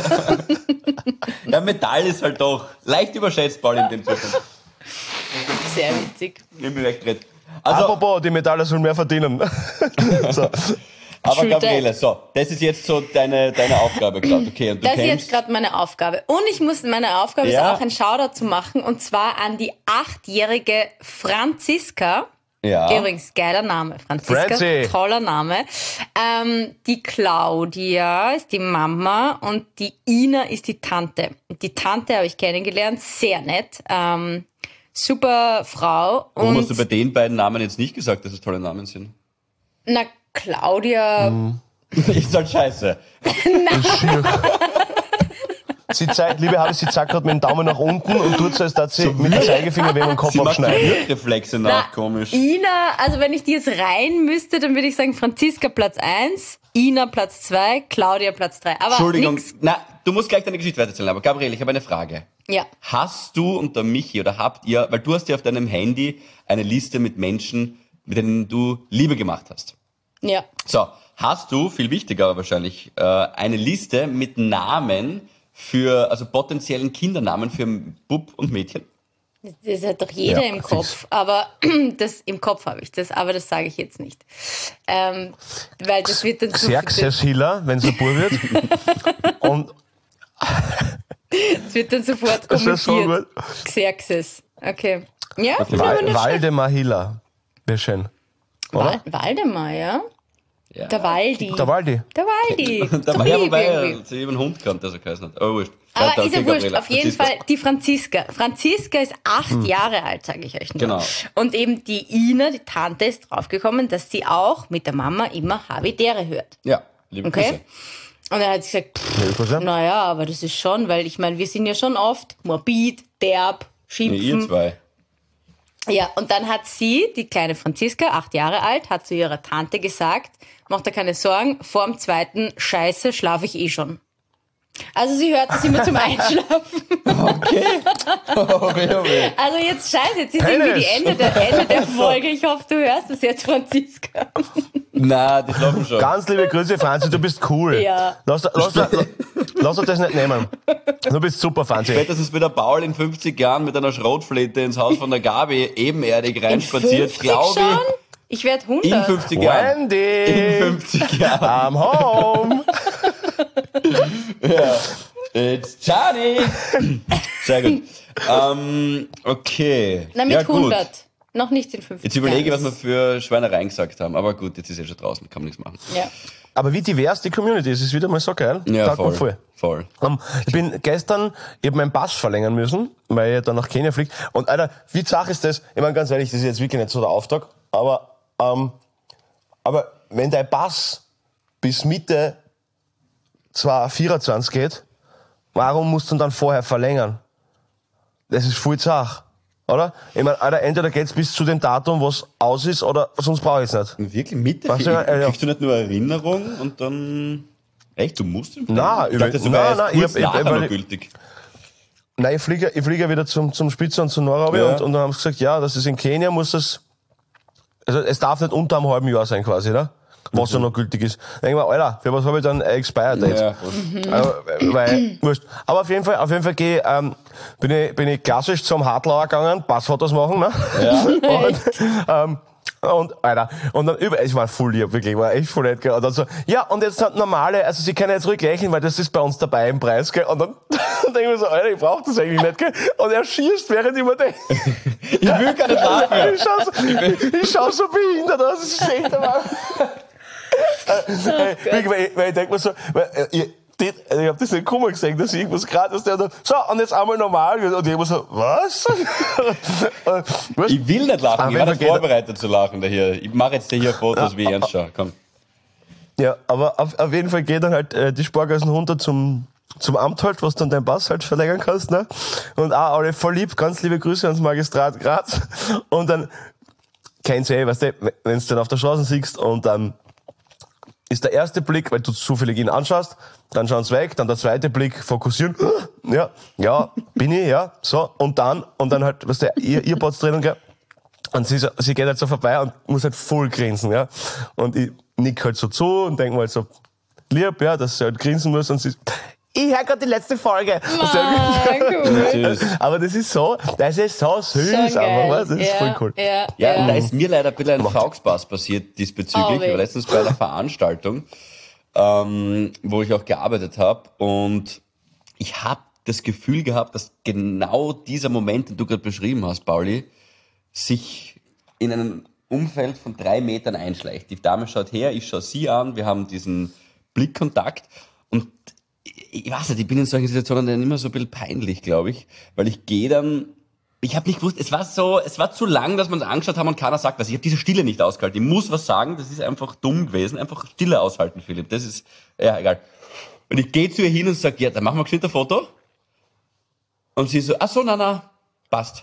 [SPEAKER 3] Ja, Metall ist halt doch leicht überschätzt, Paul, in dem Zustand.
[SPEAKER 4] Sehr witzig.
[SPEAKER 3] Ich bin recht red.
[SPEAKER 2] Also, apropos, die Metalle sollen mehr verdienen. So.
[SPEAKER 3] Aber Gabriele, so, das ist jetzt so deine Aufgabe gerade, okay? Und du
[SPEAKER 4] das ist jetzt gerade meine Aufgabe. Und meine Aufgabe ist auch ein Shoutout zu machen, und zwar an die 8-jährige Franziska.
[SPEAKER 3] Ja.
[SPEAKER 4] Übrigens, geiler Name. Franziska, toller Name. Die Claudia ist die Mama und die Ina ist die Tante. Und die Tante habe ich kennengelernt, sehr nett. Super Frau.
[SPEAKER 3] Warum hast du bei den beiden Namen jetzt nicht gesagt, dass es tolle Namen sind?
[SPEAKER 4] Na, Claudia.
[SPEAKER 3] Ist halt scheiße.
[SPEAKER 2] Sie zeigt, liebe Havi, sie zeigt gerade mit dem Daumen nach unten und tut so, als dass sie mit dem Zeigefinger wegen dem Kopf abschneiden.
[SPEAKER 3] Reflexe nach, komisch.
[SPEAKER 4] Ina, also wenn ich die jetzt rein müsste, dann würde ich sagen Franziska Platz 1, Ina Platz 2, Claudia Platz 3. Aber
[SPEAKER 3] Entschuldigung, du musst gleich deine Geschichte weiterzählen, aber Gabriele, ich habe eine Frage.
[SPEAKER 4] Ja.
[SPEAKER 3] Hast du und der Michi oder habt ihr, weil du hast ja auf deinem Handy eine Liste mit Menschen, mit denen du Liebe gemacht hast.
[SPEAKER 4] Ja.
[SPEAKER 3] So, hast du, viel wichtiger wahrscheinlich, eine Liste mit Namen also potenziellen Kindernamen für Bub und Mädchen?
[SPEAKER 4] Das hat doch jeder im Kopf, aber im Kopf habe ich das, aber das sage ich jetzt nicht. Weil das wird dann zu...
[SPEAKER 2] Xerxes Hiller, wenn es ein Bub wird. Und
[SPEAKER 4] es wird dann sofort kommentiert.
[SPEAKER 2] So gut.
[SPEAKER 4] Xerxes, okay. Ja,
[SPEAKER 2] Waldemar Hiller, wäre schön.
[SPEAKER 4] Waldemar, ja?
[SPEAKER 3] Ja.
[SPEAKER 2] Der Waldi.
[SPEAKER 3] Da war ja, wobei er sich eben einen Hund kannte, der so geheißen hat. Aber wurscht.
[SPEAKER 4] Aber ist ja wurscht. Auf jeden Fall die Franziska. Franziska ist 8 Jahre alt, sage ich euch nur.
[SPEAKER 3] Genau.
[SPEAKER 4] Und eben die Ina, die Tante, ist draufgekommen, dass sie auch mit der Mama immer Havidere hört.
[SPEAKER 3] Ja, liebe Grüße.
[SPEAKER 4] Und dann hat sie gesagt, naja, aber das ist schon, weil ich meine, wir sind ja schon oft morbid, derb, schimpfen.
[SPEAKER 3] Nee, ihr zwei.
[SPEAKER 4] Ja, und dann hat sie, die kleine Franziska, 8 Jahre alt, hat zu ihrer Tante gesagt, macht dir keine Sorgen, vorm 2. Scheiße schlafe ich eh schon. Also sie hört das immer zum Einschlafen.
[SPEAKER 3] Okay.
[SPEAKER 4] Also jetzt scheiße, jetzt ist irgendwie die Ende der Folge. Ich hoffe, du hörst das jetzt, Franziska.
[SPEAKER 3] Nein, die schlafen schon.
[SPEAKER 2] Ganz liebe Grüße, Franzi, du bist cool.
[SPEAKER 4] Ja.
[SPEAKER 2] Lass uns das nicht nehmen. Du bist super, Franzi.
[SPEAKER 3] Spätestens wird der Paul in 50 Jahren mit einer Schrotflinte ins Haus von der Gabi ebenerdig reinspaziert, glaube ich.
[SPEAKER 4] Ich werde 100.
[SPEAKER 3] In 50 Jahren.
[SPEAKER 2] Wendy.
[SPEAKER 3] In 50 Jahren.
[SPEAKER 2] I'm home.
[SPEAKER 3] Ja. It's Johnny. Sehr gut. Okay.
[SPEAKER 4] Na, mit
[SPEAKER 3] ja,
[SPEAKER 4] 100. Noch nicht in 50
[SPEAKER 3] Jetzt überlege ich, was wir für Schweinereien gesagt haben. Aber gut, jetzt ist schon draußen, kann man nichts machen.
[SPEAKER 4] Ja.
[SPEAKER 2] Aber wie divers die Community ist, ist wieder mal so geil.
[SPEAKER 3] Ja, voll.
[SPEAKER 2] Ich bin gestern, ich habe meinen Pass verlängern müssen, weil ich dann nach Kenia fliege. Und Alter, wie zach ist das? Ich meine, ganz ehrlich, das ist jetzt wirklich nicht so der Auftrag. Aber wenn dein Pass bis Mitte 2024 geht, warum musst du ihn dann vorher verlängern? Das ist voll zach, oder? Ich meine, Alter, entweder geht's bis zu dem Datum, was aus ist, oder sonst brauche ich es nicht.
[SPEAKER 3] Wirklich Mitte? Kriegst du nicht nur Erinnerung und dann... Echt, du musst ihn
[SPEAKER 2] Nein,
[SPEAKER 3] ich dachte, das war nachher noch gültig.
[SPEAKER 2] Nein, ich fliege wieder zum Spitze und zu Nairobi und dann haben sie gesagt, ja, das ist in Kenia, muss das... Also es darf nicht unter einem halben Jahr sein quasi, ne? Was ja noch gültig ist. Dann denke ich mir, Alter, für was habe ich dann Expired Date? Ja, aber auf jeden Fall bin ich klassisch zum Hartlauer gegangen, Passfotos machen, ne?
[SPEAKER 3] Ja.
[SPEAKER 2] Und Alter, und dann ich war voll lieb, wirklich, war echt voll nett, gell? Und dann so, ja, und jetzt hat normale, also Sie können jetzt ruhig rechnen, weil das ist bei uns dabei im Preis, gell? Und dann denke ich mir so, Alter, ich brauch das eigentlich nicht, gell? Und er schießt, während ich mir denke,
[SPEAKER 3] ich will gar nicht lachen.
[SPEAKER 2] Ich schau so behindert aus, das ist echt aber. Weil ich denke mir so, ich hab das nicht kommen gesehen, dass ich irgendwas gerade was der so, und jetzt einmal normal. Und ich immer so, was?
[SPEAKER 3] Ich will nicht lachen, ich war nicht vorbereitet zu lachen. Hier. Ich mache jetzt hier Fotos, wie ich ernst schaue. Komm.
[SPEAKER 2] Ja, aber auf jeden Fall geht dann halt die Spargassen runter zum Amt halt, was dann dein Pass halt verlängern kannst, ne? Und auch alle voll lieb, ganz liebe Grüße ans Magistrat Graz. Und dann kennst du weißt du, wenn du dann auf der Straße siehst und dann ist der erste Blick, weil du zufällig ihn anschaust, dann schauen sie weg, dann der zweite Blick, fokussieren, ja, bin ich, ja, so, und dann halt, weißt du, ihr Bots drinnen, gell? Und sie geht halt so vorbei und muss halt voll grinsen, ja? Und ich nick halt so zu und denk mir halt so, lieb, ja, dass sie halt grinsen muss und sie, ich höre gerade die letzte Folge.
[SPEAKER 4] Cool.
[SPEAKER 2] Aber das ist so süß, aber das ist voll cool.
[SPEAKER 3] Ja, da ist mir leider ein bisschen ein Fauxpass passiert diesbezüglich. Ich war letztens bei einer Veranstaltung, wo ich auch gearbeitet habe, und ich habe das Gefühl gehabt, dass genau dieser Moment, den du gerade beschrieben hast, Pauli, sich in einem Umfeld von 3 Metern einschleicht. Die Dame schaut her, ich schaue sie an, wir haben diesen Blickkontakt, und ich weiß nicht, ich bin in solchen Situationen dann immer so ein bisschen peinlich, glaube ich, weil ich gehe dann, ich habe nicht gewusst, es war zu lang, dass wir uns angeschaut haben und keiner sagt was. Ich habe diese Stille nicht ausgehalten. Ich muss was sagen, das ist einfach dumm gewesen. Einfach Stille aushalten, Philipp. Das ist, ja, egal. Und ich gehe zu ihr hin und sage, ja, dann machen wir geschwind ein Foto. Und sie so, ach so, na, passt.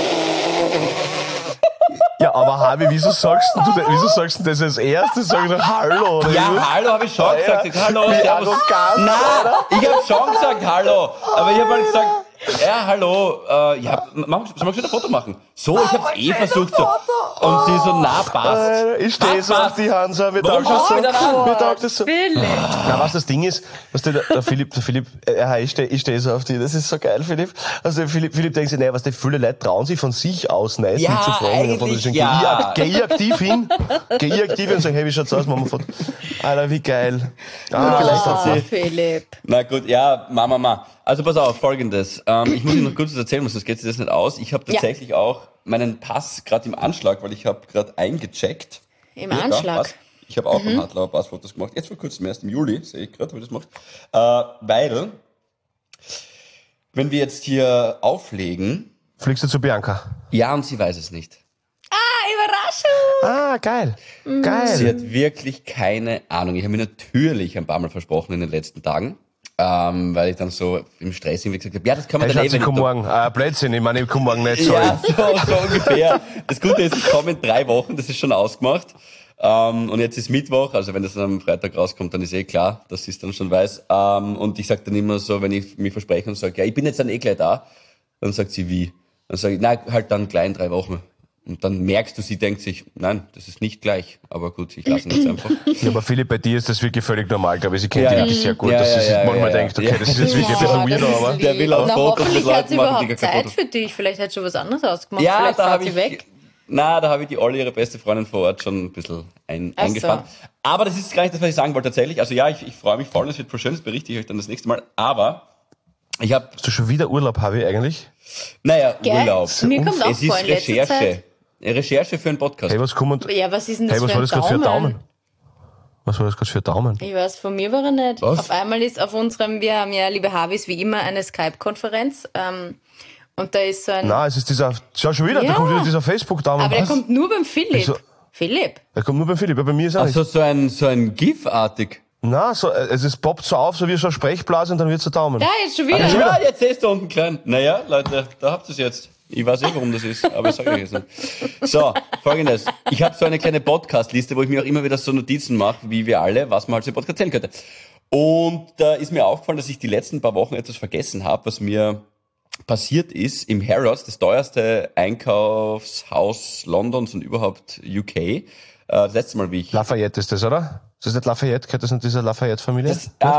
[SPEAKER 2] Ja, aber Harvey, wieso sagst du das als erstes? Sag ich doch Hallo, oder?
[SPEAKER 3] Ja, Hallo habe ich schon gesagt. Hallo, servus. Nein, ich habe schon gesagt Hallo. Aber ich habe halt gesagt, ja, hallo, sollen wir schon ein Foto machen? So, ich hab's versucht so. Und sie so, na, passt.
[SPEAKER 2] Ich stehe so auf die Hansa, wir taugen das so. Na, was das Ding ist, was der Philipp, ich stehe so auf die, das ist so geil, Philipp. Also Philipp denkt sich, was die viele Leute trauen sich von sich aus nice mitzufragen. Geh ich aktiv hin und sagen, hey, wie schaut's aus, machen wir ein Foto. Alter, wie geil.
[SPEAKER 4] Vielleicht hat sie. Philipp.
[SPEAKER 3] Na gut, ja, Mama. Also pass auf, Folgendes. Ich muss Ihnen noch kurz was erzählen, sonst geht sich das nicht aus. Ich habe tatsächlich auch meinen Pass gerade im Anschlag, weil ich habe gerade eingecheckt.
[SPEAKER 4] Im Anschlag?
[SPEAKER 3] Pass. Ich habe auch ein Hartlauer Passfotos gemacht. Jetzt vor kurzem, erst im Juli, sehe ich gerade, habe ich das gemacht. Weil, wenn wir jetzt hier auflegen...
[SPEAKER 2] Fliegst du zu Bianca?
[SPEAKER 3] Ja, und sie weiß es nicht.
[SPEAKER 4] Überraschung!
[SPEAKER 2] Geil.
[SPEAKER 3] Sie hat wirklich keine Ahnung. Ich habe mir natürlich ein paar Mal versprochen in den letzten Tagen. Weil ich dann so im Stress irgendwie gesagt habe, ja, das kann man dann
[SPEAKER 2] ich komme morgen. Blödsinn, ich meine, ich komme morgen nicht. Sorry.
[SPEAKER 3] Ja, so ungefähr. Das Gute ist, ich komme in 3 Wochen, das ist schon ausgemacht. Und jetzt ist Mittwoch, also wenn das dann am Freitag rauskommt, dann ist klar, dass sie es dann schon weiß. Und ich sage dann immer so, wenn ich mich verspreche und sage, ja, ich bin jetzt dann gleich da, dann sagt sie, wie? Dann sage ich, nein, halt dann gleich in 3 Wochen. Und dann merkst du, sie denkt sich, nein, das ist nicht gleich. Aber gut, ich lasse ihn jetzt einfach.
[SPEAKER 2] Ja, aber Philipp, bei dir ist das wirklich völlig normal, glaube ich. Sie kennt dich wirklich sehr gut, dass sie sich manchmal denkt, okay, das ist jetzt wirklich ein bisschen weird, aber...
[SPEAKER 3] Der will auch Fotos mit Leuten machen, die gar keine
[SPEAKER 4] Zeit für dich. Vielleicht hat schon was anderes ausgemacht.
[SPEAKER 3] Ja,
[SPEAKER 4] vielleicht
[SPEAKER 3] da habe
[SPEAKER 4] sie weg.
[SPEAKER 3] Da habe ich die Olli, ihre beste Freundin vor Ort, schon ein bisschen eingespannt. Aber das ist gar nicht das, was ich sagen wollte tatsächlich. Also ja, ich freue mich voll, das wird voll schön, das berichte ich euch dann das nächste Mal. Aber ich habe...
[SPEAKER 2] Hast du schon wieder Urlaub, Harvey, eigentlich?
[SPEAKER 3] Naja, Urlaub.
[SPEAKER 4] Mir kommt auch
[SPEAKER 3] es ist Recherche. Recherche für einen Podcast.
[SPEAKER 2] Hey, was
[SPEAKER 4] ist denn das
[SPEAKER 2] was war das gerade für ein Daumen? Was war das gerade für ein Daumen?
[SPEAKER 4] Ich weiß, von mir war er nicht.
[SPEAKER 3] Was?
[SPEAKER 4] Auf einmal ist auf unserem, wir haben ja, liebe Harvis, wie immer eine Skype-Konferenz. Und da ist so ein...
[SPEAKER 2] Nein, es ist dieser... Schau schon wieder, da kommt wieder dieser Facebook-Daumen.
[SPEAKER 4] Aber der kommt nur beim Philipp.
[SPEAKER 2] Philipp? Der kommt nur beim Philipp, bei mir ist er nicht.
[SPEAKER 3] Also so ein GIF-artig.
[SPEAKER 2] Nein, es poppt so auf, so wie so eine Sprechblase und dann wird es ein Daumen.
[SPEAKER 4] Ja, jetzt schon wieder.
[SPEAKER 3] Ja, jetzt ist da unten klein. Naja, Leute, da habt ihr es jetzt. Ich weiß warum das ist, aber ich sage euch jetzt nicht. So, Folgendes. Ich habe so eine kleine Podcast-Liste, wo ich mir auch immer wieder so Notizen mache, wie wir alle, was man halt so im Podcast erzählen könnte. Und da ist mir aufgefallen, dass ich die letzten paar Wochen etwas vergessen habe, was mir passiert ist im Harrods, das teuerste Einkaufshaus Londons und überhaupt UK. Das letzte Mal, wie ich...
[SPEAKER 2] Lafayette ist das, oder? Ist das nicht Lafayette? Gehört das nicht dieser Lafayette-Familie?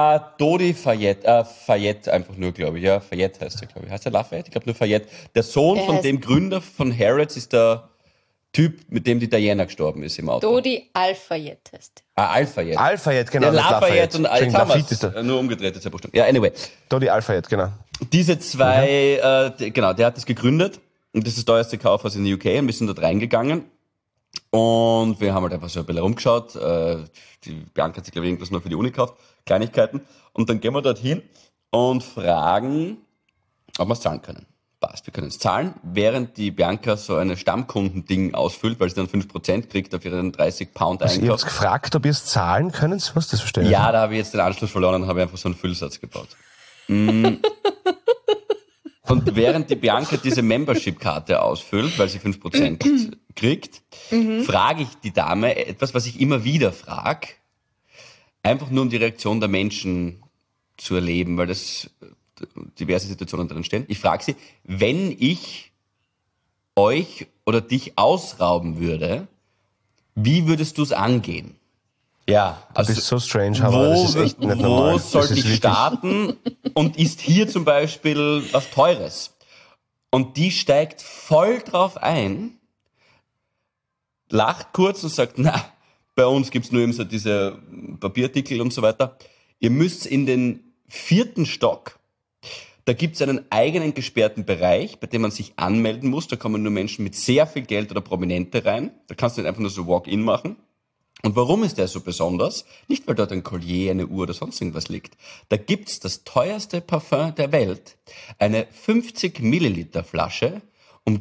[SPEAKER 3] Dodi Fayette, Fayette einfach nur, glaube ich. Ja, Fayette heißt er, glaube ich. Heißt er Lafayette? Ich glaube nur Fayette. Der Sohn von dem Gründer von Harrods ist der Typ, mit dem die Diana gestorben ist im Auto.
[SPEAKER 4] Dodi Al-Fayette heißt
[SPEAKER 3] er. Al-Fayette.
[SPEAKER 2] Al-Fayette, genau.
[SPEAKER 3] Ja, Lafayette und
[SPEAKER 2] Lafitte ist
[SPEAKER 3] nur umgedreht, ist der Buchstabe. Ja, anyway.
[SPEAKER 2] Dodi Al-Fayette, genau.
[SPEAKER 3] Diese zwei, genau, der hat das gegründet. Und das ist das teuerste Kaufhaus in der UK. Und wir sind dort reingegangen. Und wir haben halt einfach so ein bisschen rumgeschaut. Die Bianca hat sich, glaube ich, irgendwas noch für die Uni gekauft. Kleinigkeiten. Und dann gehen wir dorthin und fragen, ob wir es zahlen können. Passt, wir können es zahlen, während die Bianca so eine Stammkundending ausfüllt, weil sie dann 5% kriegt auf ihren 30 Pound Einkauf.
[SPEAKER 2] Ihr habt gefragt, ob ihr es zahlen könnt? Was das verstehen?
[SPEAKER 3] Ja, da habe ich jetzt den Anschluss verloren und habe einfach so einen Füllsatz gebaut. Und während die Bianca diese Membership-Karte ausfüllt, weil sie 5% kriegt, frage ich die Dame etwas, was ich immer wieder frage, einfach nur um die Reaktion der Menschen zu erleben, weil das diverse Situationen drin stehen. Ich frage sie, wenn ich euch oder dich ausrauben würde, wie würdest du es angehen? Ja, also
[SPEAKER 2] das ist so strange, aber das ist echt nicht normal.
[SPEAKER 3] Wo sollte ich starten und ist hier zum Beispiel was Teures? Und die steigt voll drauf ein, lacht kurz und sagt, na, bei uns gibt's nur eben so diese Papierartikel und so weiter. Ihr müsst in den 4. Stock. Da gibt's einen eigenen gesperrten Bereich, bei dem man sich anmelden muss. Da kommen nur Menschen mit sehr viel Geld oder Prominente rein. Da kannst du nicht einfach nur so Walk-in machen. Und warum ist der so besonders? Nicht, weil dort ein Collier, eine Uhr oder sonst irgendwas liegt. Da gibt's das teuerste Parfum der Welt. Eine 50 Milliliter Flasche um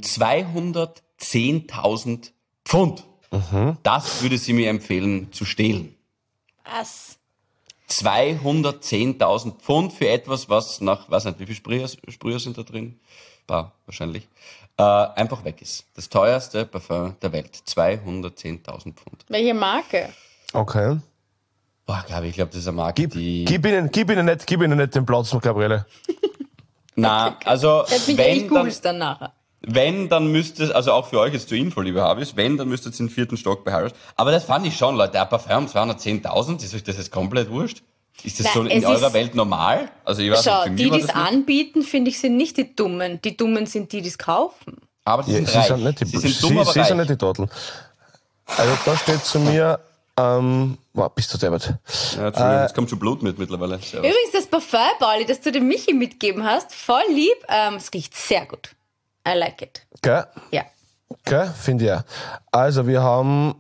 [SPEAKER 3] 210.000 Pfund. Das würde sie mir empfehlen zu stehlen.
[SPEAKER 4] Was?
[SPEAKER 3] 210.000 Pfund für etwas, was nach, weiß nicht, wie viele Sprüher sind da drin? Paar, wahrscheinlich. Einfach weg ist. Das teuerste Parfum der Welt. 210.000 Pfund.
[SPEAKER 4] Welche Marke?
[SPEAKER 2] Okay.
[SPEAKER 3] Boah, ich glaube, das ist eine Marke, die...
[SPEAKER 2] Gib ihnen nicht den Platz noch, Gabriele.
[SPEAKER 3] Na, also,
[SPEAKER 4] ich googel's dann nachher.
[SPEAKER 3] Wenn, dann müsste, also auch für euch jetzt zur Info, liebe Habis, wenn, dann müsst ihr jetzt in den 4. Stock bei Harris. Aber das fand ich schon, Leute, ein Parfum 210.000, ist euch das jetzt komplett wurscht? Ist das so in eurer Welt normal? Also ich weiß
[SPEAKER 4] schau,
[SPEAKER 3] nicht,
[SPEAKER 4] die es anbieten, finde ich, sind nicht die Dummen. Die Dummen sind die, die es kaufen.
[SPEAKER 3] Aber sie sind reich. Sie sind dumm, aber reich.
[SPEAKER 2] Sie sind nicht die Trottel. Also da steht zu mir, wow, bist du derbert.
[SPEAKER 3] Ja, Entschuldigung, jetzt kommt schon Blut mit mittlerweile. Servus.
[SPEAKER 4] Übrigens, das Parfum, Pauli, das du dem Michi mitgegeben hast, voll lieb, es riecht sehr gut. I like it.
[SPEAKER 2] Gell?
[SPEAKER 4] Ja.
[SPEAKER 2] Gell, finde ich auch. Also wir haben,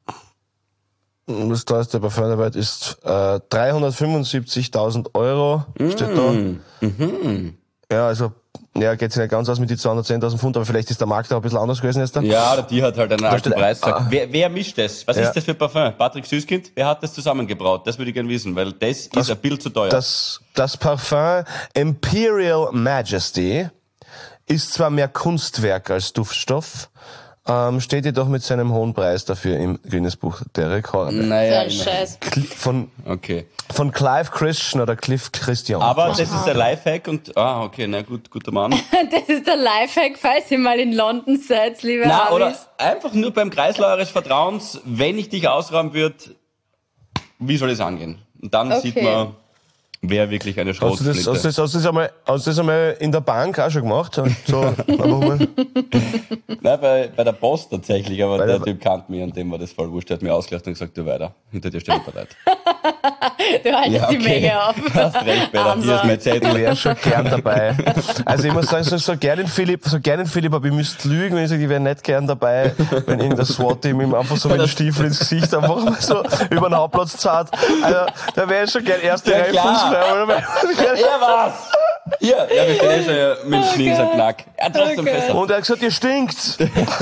[SPEAKER 2] das teuerste Parfum der Welt ist 375.000 Euro, steht da. Ja, also, ja, geht sich nicht ganz aus mit die 210.000 Pfund, aber vielleicht ist der Markt auch ein bisschen anders gewesen jetzt da.
[SPEAKER 3] Ja, oder die hat halt einen alten Preis gesagt. Wer mischt das? Was ist das für Parfum? Patrick Süßkind? Wer hat das zusammengebraut? Das würde ich gerne wissen, weil das ist ein Bild zu teuer.
[SPEAKER 2] Das Parfum Imperial Majesty ist zwar mehr Kunstwerk als Duftstoff, steht jedoch mit seinem hohen Preis dafür im Guinness-Buch der Rekorde.
[SPEAKER 3] Naja,
[SPEAKER 4] so ein Scheiß.
[SPEAKER 2] Von Clive Christian oder Cliff Christian.
[SPEAKER 3] Aber das ist der Lifehack und, okay, na gut, guter Mann.
[SPEAKER 4] Das ist der Lifehack, falls ihr mal in London seid, liebe Habis.
[SPEAKER 3] Oder einfach nur beim Kreislauf eures Vertrauens, wenn ich dich ausrauben würde, wie soll es angehen? Und dann sieht man, wer wirklich eine Schrotflinte.
[SPEAKER 2] Hast du das einmal in der Bank auch schon gemacht? So,
[SPEAKER 3] Nein, bei der Post tatsächlich, aber der Typ kannte mich und dem war das voll wurscht. Der hat mir ausgelacht und gesagt, du weiter, hinter dir steht bereit.
[SPEAKER 4] Du haltest die Menge auf.
[SPEAKER 3] Hast recht, Peter, hier ist mein Zettel.
[SPEAKER 2] Ich wäre schon gern dabei. Also ich muss sagen, so gern den Philipp, aber ich müsste lügen, wenn ich sage, ich wäre nicht gern dabei, wenn irgendein SWAT-Team ihm einfach so mit dem Stiefel ins Gesicht einfach mal so über den Hauptplatz zahlt. Also da wäre ich schon gern erste Reihe Fußball.
[SPEAKER 3] Er war's! Hier, ja, wir stehen schon mit dem Knie so knack. Er hat trotzdem besser.
[SPEAKER 2] Und er hat gesagt, ihr stinkt's.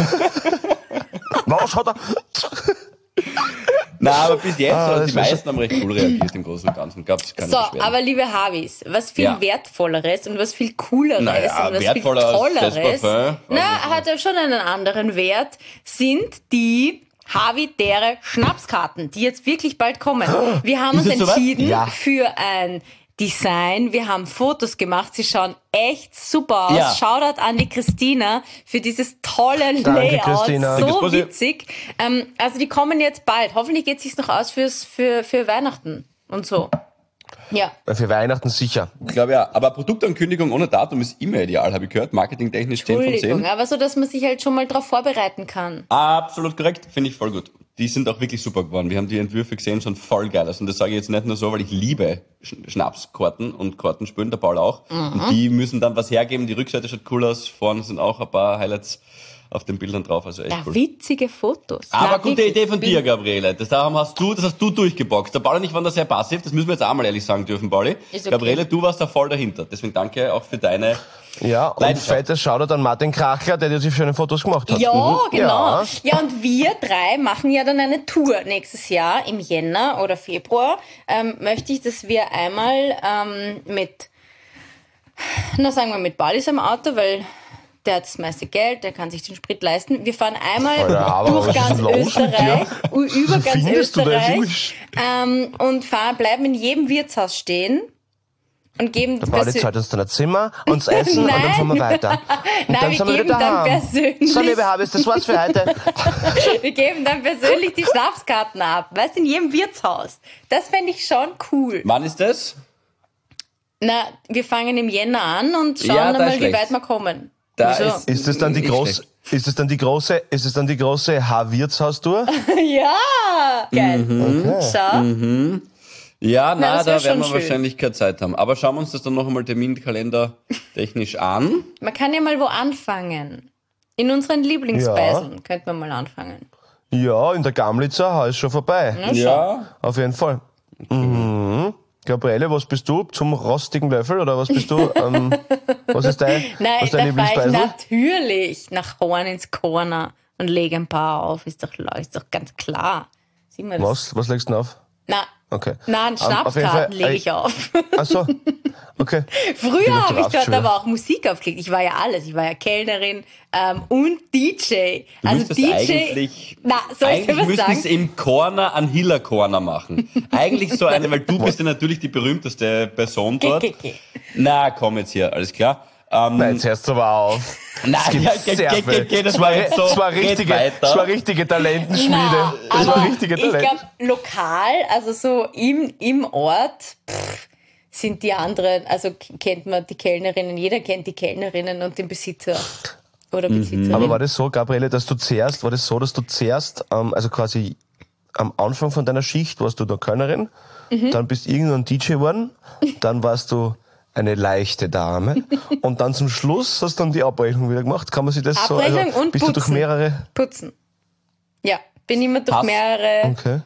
[SPEAKER 2] Was hat er?
[SPEAKER 3] Nein, aber bis jetzt, die meisten haben recht cool reagiert im Großen und Ganzen. Gab's keine Beschwerden.
[SPEAKER 4] Aber liebe Habis, was viel wertvolleres und was viel cooleres und was viel tolleres, hat ja schon einen anderen Wert, sind die Havidere Schnapskarten, die jetzt wirklich bald kommen. Wir haben uns entschieden für ein Design. Wir haben Fotos gemacht. Sie schauen echt super aus. Ja. Shoutout an die Christina für dieses tolle Layout.
[SPEAKER 2] Christina.
[SPEAKER 4] So witzig. Also die kommen jetzt bald. Hoffentlich geht es sich noch aus für Weihnachten und so. Ja.
[SPEAKER 2] Für Weihnachten sicher.
[SPEAKER 3] Ich glaube ja. Aber Produktankündigung ohne Datum ist immer ideal, habe ich gehört. Marketingtechnisch 10 von 10.
[SPEAKER 4] Aber so, dass man sich halt schon mal darauf vorbereiten kann.
[SPEAKER 3] Absolut korrekt. Finde ich voll gut. Die sind auch wirklich super geworden. Wir haben die Entwürfe gesehen, schon voll geil. Und das sage ich jetzt nicht nur so, weil ich liebe Schnapskarten und Kartenspielen, der Paul auch. Und die müssen dann was hergeben. Die Rückseite schaut cool aus. Vorne sind auch ein paar Highlights. auf den Bildern drauf, also echt cool.
[SPEAKER 4] Witzige Fotos.
[SPEAKER 3] Aber gute Idee von dir, Gabriele. Das hast du durchgeboxt. Der Pauli und ich waren da sehr passiv, das müssen wir jetzt auch mal ehrlich sagen dürfen, Pauli. Okay. Gabriele, du warst da voll dahinter. Deswegen danke auch für deine
[SPEAKER 2] und fettes Shoutout an Martin Krachler, der dir die schönen Fotos gemacht hat.
[SPEAKER 4] Ja, genau. Ja, und wir 3 machen ja dann eine Tour nächstes Jahr im Jänner oder Februar. Möchte ich, dass wir einmal mit Pauli am Auto, weil der hat das meiste Geld, der kann sich den Sprit leisten. Wir fahren einmal durch ganz Österreich, über ganz Österreich und bleiben in jedem Wirtshaus stehen und geben...
[SPEAKER 2] Der Pauli zahlt uns dann ein Zimmer und das Essen und dann fahren wir weiter. Und
[SPEAKER 4] Nein, wir geben dann persönlich...
[SPEAKER 2] So, liebe Habis, das war's für heute.
[SPEAKER 4] Wir geben dann persönlich die Schnapskarten ab. Weißt du, in jedem Wirtshaus. Das fände ich schon cool.
[SPEAKER 3] Wann ist das?
[SPEAKER 4] Na, wir fangen im Jänner an und schauen dann mal, wie weit wir kommen.
[SPEAKER 2] Ist es dann die große H-Wirtshaus-Tour?
[SPEAKER 4] Ja, geil.
[SPEAKER 2] Okay.
[SPEAKER 4] Schau.
[SPEAKER 3] Ja, da werden wir wahrscheinlich keine Zeit haben. Aber schauen wir uns das dann noch einmal Terminkalender technisch an.
[SPEAKER 4] Man kann ja mal wo anfangen. In unseren Lieblingspeiseln könnte man mal anfangen.
[SPEAKER 2] Ja, in der Gamlitzer ist schon vorbei.
[SPEAKER 3] Ja.
[SPEAKER 2] Auf jeden Fall. Okay. Mhm. Gabriele, was bist du? Zum rostigen Löffel oder was bist du? Was ist dein Lieblingsspeisel?
[SPEAKER 4] Natürlich nach Horn ins Corner und lege ein paar auf. Ist doch ganz klar.
[SPEAKER 2] Was legst du denn auf?
[SPEAKER 4] Einen Schnapskarten lege ich auf.
[SPEAKER 2] Ach so, okay.
[SPEAKER 4] Früher habe ich dort aber auch Musik aufgelegt. Ich war ja alles. Ich war ja Kellnerin und DJ.
[SPEAKER 3] Also DJ... Eigentlich müssten es im Corner an Hiller Corner machen. Eigentlich so eine, weil du bist ja natürlich die berühmteste Person dort. Na, komm jetzt hier, alles klar.
[SPEAKER 2] Nein, jetzt hörst du aber auf.
[SPEAKER 3] Nein,
[SPEAKER 2] das war richtige Talentenschmiede. Das war richtige Talent.
[SPEAKER 4] Ich glaube, lokal, also so im Ort, sind die anderen, also kennt man die Kellnerinnen, jeder kennt die Kellnerinnen und den Besitzer oder Besitzerin.
[SPEAKER 2] Aber war das so, Gabriele, dass du zuerst, also quasi am Anfang von deiner Schicht warst du da Kellnerin, dann bist du irgendwann DJ geworden, dann warst du eine leichte Dame und dann zum Schluss hast du dann die Abrechnung wieder gemacht. Kann man sich das
[SPEAKER 4] Abrechnung
[SPEAKER 2] so...
[SPEAKER 4] und
[SPEAKER 2] bist
[SPEAKER 4] Putzen.
[SPEAKER 2] Du durch mehrere...
[SPEAKER 4] Putzen. Ja, bin immer durch mehrere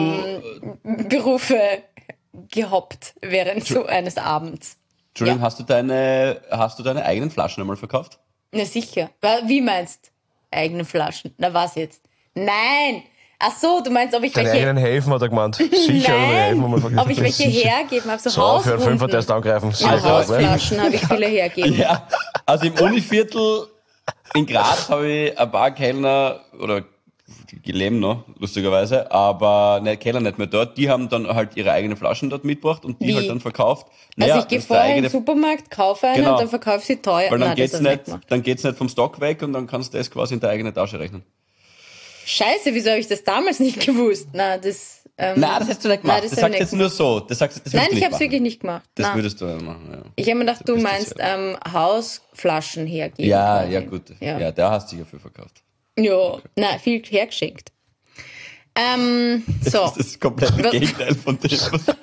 [SPEAKER 4] Berufe gehoppt während so eines Abends.
[SPEAKER 3] Entschuldigung, hast du deine eigenen Flaschen einmal verkauft?
[SPEAKER 4] Na sicher. Wie meinst du? Eigene Flaschen? Na was jetzt? Nein! Ach so, du meinst, ob ich
[SPEAKER 2] deine
[SPEAKER 4] welche...
[SPEAKER 2] eigenen Helfen, hat er gemeint. Sicher,
[SPEAKER 4] Nein, ob ich welche hergeben habe, so Hausrunden.
[SPEAKER 2] Für 5 hat er erst angreifen.
[SPEAKER 4] Hausflaschen habe ich viele hergeben.
[SPEAKER 3] Ja, also im Univiertel in Graz habe ich ein paar Kellner, oder die leben noch, lustigerweise, aber Kellner nicht mehr dort, die haben dann halt ihre eigenen Flaschen dort mitgebracht und die halt dann verkauft.
[SPEAKER 4] Also ich gehe vorher in den Supermarkt, kaufe eine und dann verkaufe sie teuer.
[SPEAKER 3] Weil dann geht's nicht vom Stock weg und dann kannst du das quasi in der eigenen Tasche rechnen.
[SPEAKER 4] Scheiße, wieso habe ich das damals nicht gewusst? Das
[SPEAKER 3] hast du nicht gemacht. Das sagst jetzt nur so.
[SPEAKER 4] Nein, ich habe es wirklich nicht gemacht.
[SPEAKER 3] Das würdest du machen, ja.
[SPEAKER 4] Ich habe mir gedacht, du meinst Hausflaschen hergeben.
[SPEAKER 3] Ja, gut. Ja, der hast du ja viel verkauft.
[SPEAKER 4] Ja, okay. Viel hergeschenkt. So.
[SPEAKER 3] Das ist komplett das Gegenteil von dem.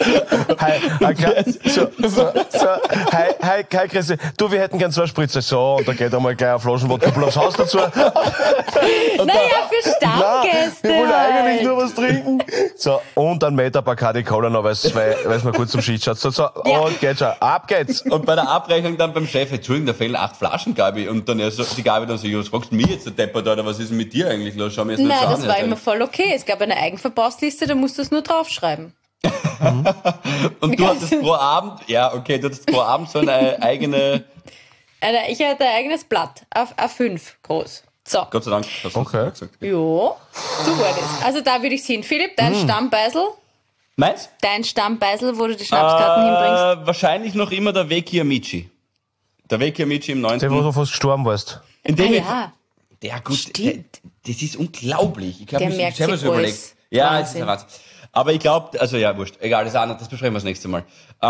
[SPEAKER 2] Hi, Christi. Du, wir hätten gern 2 Spritze. So, und da geht einmal gleich eine Flaschenwodka plus Haus dazu.
[SPEAKER 4] Naja, für Stammgäste.
[SPEAKER 2] Wir wollen eigentlich nur was trinken. So, und ein Meter Bacardi Cola noch, weil es mir gut zum Schichtschatz. So, und geht schon. Ab geht's.
[SPEAKER 3] Und bei der Abrechnung dann beim Chef, Entschuldigung, da fehlen 8 Flaschen, Gabi. Und dann die Gabi dann so, was fragst du mich jetzt, der Deppert, oder was ist denn mit dir eigentlich los? Schau mir jetzt nicht so an.
[SPEAKER 4] Das war immer voll okay. Es gab eine Eigenverbrauchsliste, da musst du es nur draufschreiben.
[SPEAKER 3] Und du hattest pro Abend, so eine eigene...
[SPEAKER 4] Ich hatte ein eigenes Blatt, A5 groß. So.
[SPEAKER 3] Gott sei Dank, hast du gesagt.
[SPEAKER 4] Jo, so war das. Also da würde ich sehen. Philipp, dein Stammbeisel?
[SPEAKER 3] Meins?
[SPEAKER 4] Dein Stammbeisel, wo du die Schnapskarten hinbringst?
[SPEAKER 3] Wahrscheinlich noch immer der Vecchio Amici. Der Vecchio Amici im 19.
[SPEAKER 2] Der, wo du fast gestorben warst.
[SPEAKER 3] Der gut,
[SPEAKER 4] stimmt.
[SPEAKER 3] Das ist unglaublich. Ich glaube,
[SPEAKER 4] ich habe
[SPEAKER 3] selber schon überlegt. Ja, das ist ein Wahnsinn. Aber ich glaube, also ja, wurscht. Egal, das besprechen wir das nächste Mal.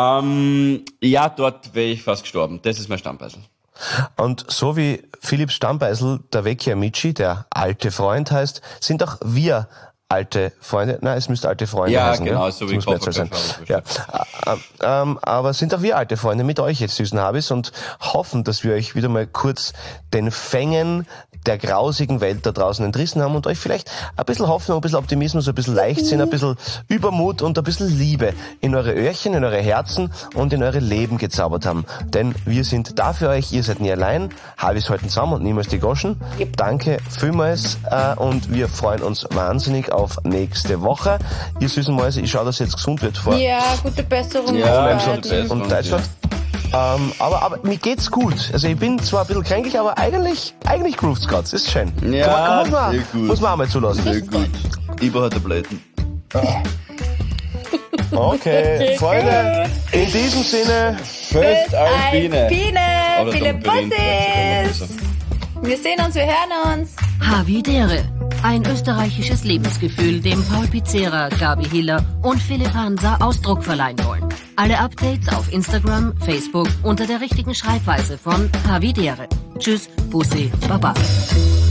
[SPEAKER 3] Dort wäre ich fast gestorben. Das ist mein Stammbeisel.
[SPEAKER 2] Und so wie Philipps Stammbeisel der Vecchio Amici, der alte Freund heißt, sind auch wir alte Freunde. Nein, es müsste alte Freunde heißen.
[SPEAKER 3] Genau,
[SPEAKER 2] ja?
[SPEAKER 3] So wie Koffer
[SPEAKER 2] sein. Ja. Aber sind auch wir alte Freunde mit euch jetzt, süßen Habis, und hoffen, dass wir euch wieder mal kurz den Fängen der grausigen Welt da draußen entrissen haben und euch vielleicht ein bisschen Hoffnung, ein bisschen Optimismus, ein bisschen Leichtsinn, ein bisschen Übermut und ein bisschen Liebe in eure Öhrchen, in eure Herzen und in eure Leben gezaubert haben. Denn wir sind da für euch, ihr seid nie allein. Habis halten zusammen und niemals die Goschen. Danke vielmals und wir freuen uns wahnsinnig auf nächste Woche. Ihr süßen Mäuse, ich schaue, dass ihr jetzt gesund wird vor.
[SPEAKER 4] Ja, gute Besserung.
[SPEAKER 3] Ja,
[SPEAKER 2] und Deutschland. Aber mir geht's gut. Also ich bin zwar ein bisschen kränklich, aber eigentlich groovet's grad. Ist schön.
[SPEAKER 3] Ja,
[SPEAKER 2] muss man auch mal zulassen.
[SPEAKER 3] Sehr gut. Iber hat Tabletten.
[SPEAKER 2] Okay, Freunde, in diesem Sinne,
[SPEAKER 3] Fest Alpine.
[SPEAKER 4] Viele Bussis. Wir sehen uns, wir hören uns.
[SPEAKER 1] Havidere. Ein österreichisches Lebensgefühl, dem Paul Pizzera, Gabi Hiller und Philipp Hansa Ausdruck verleihen wollen. Alle Updates auf Instagram, Facebook unter der richtigen Schreibweise von Havidere. Tschüss, Bussi, Baba.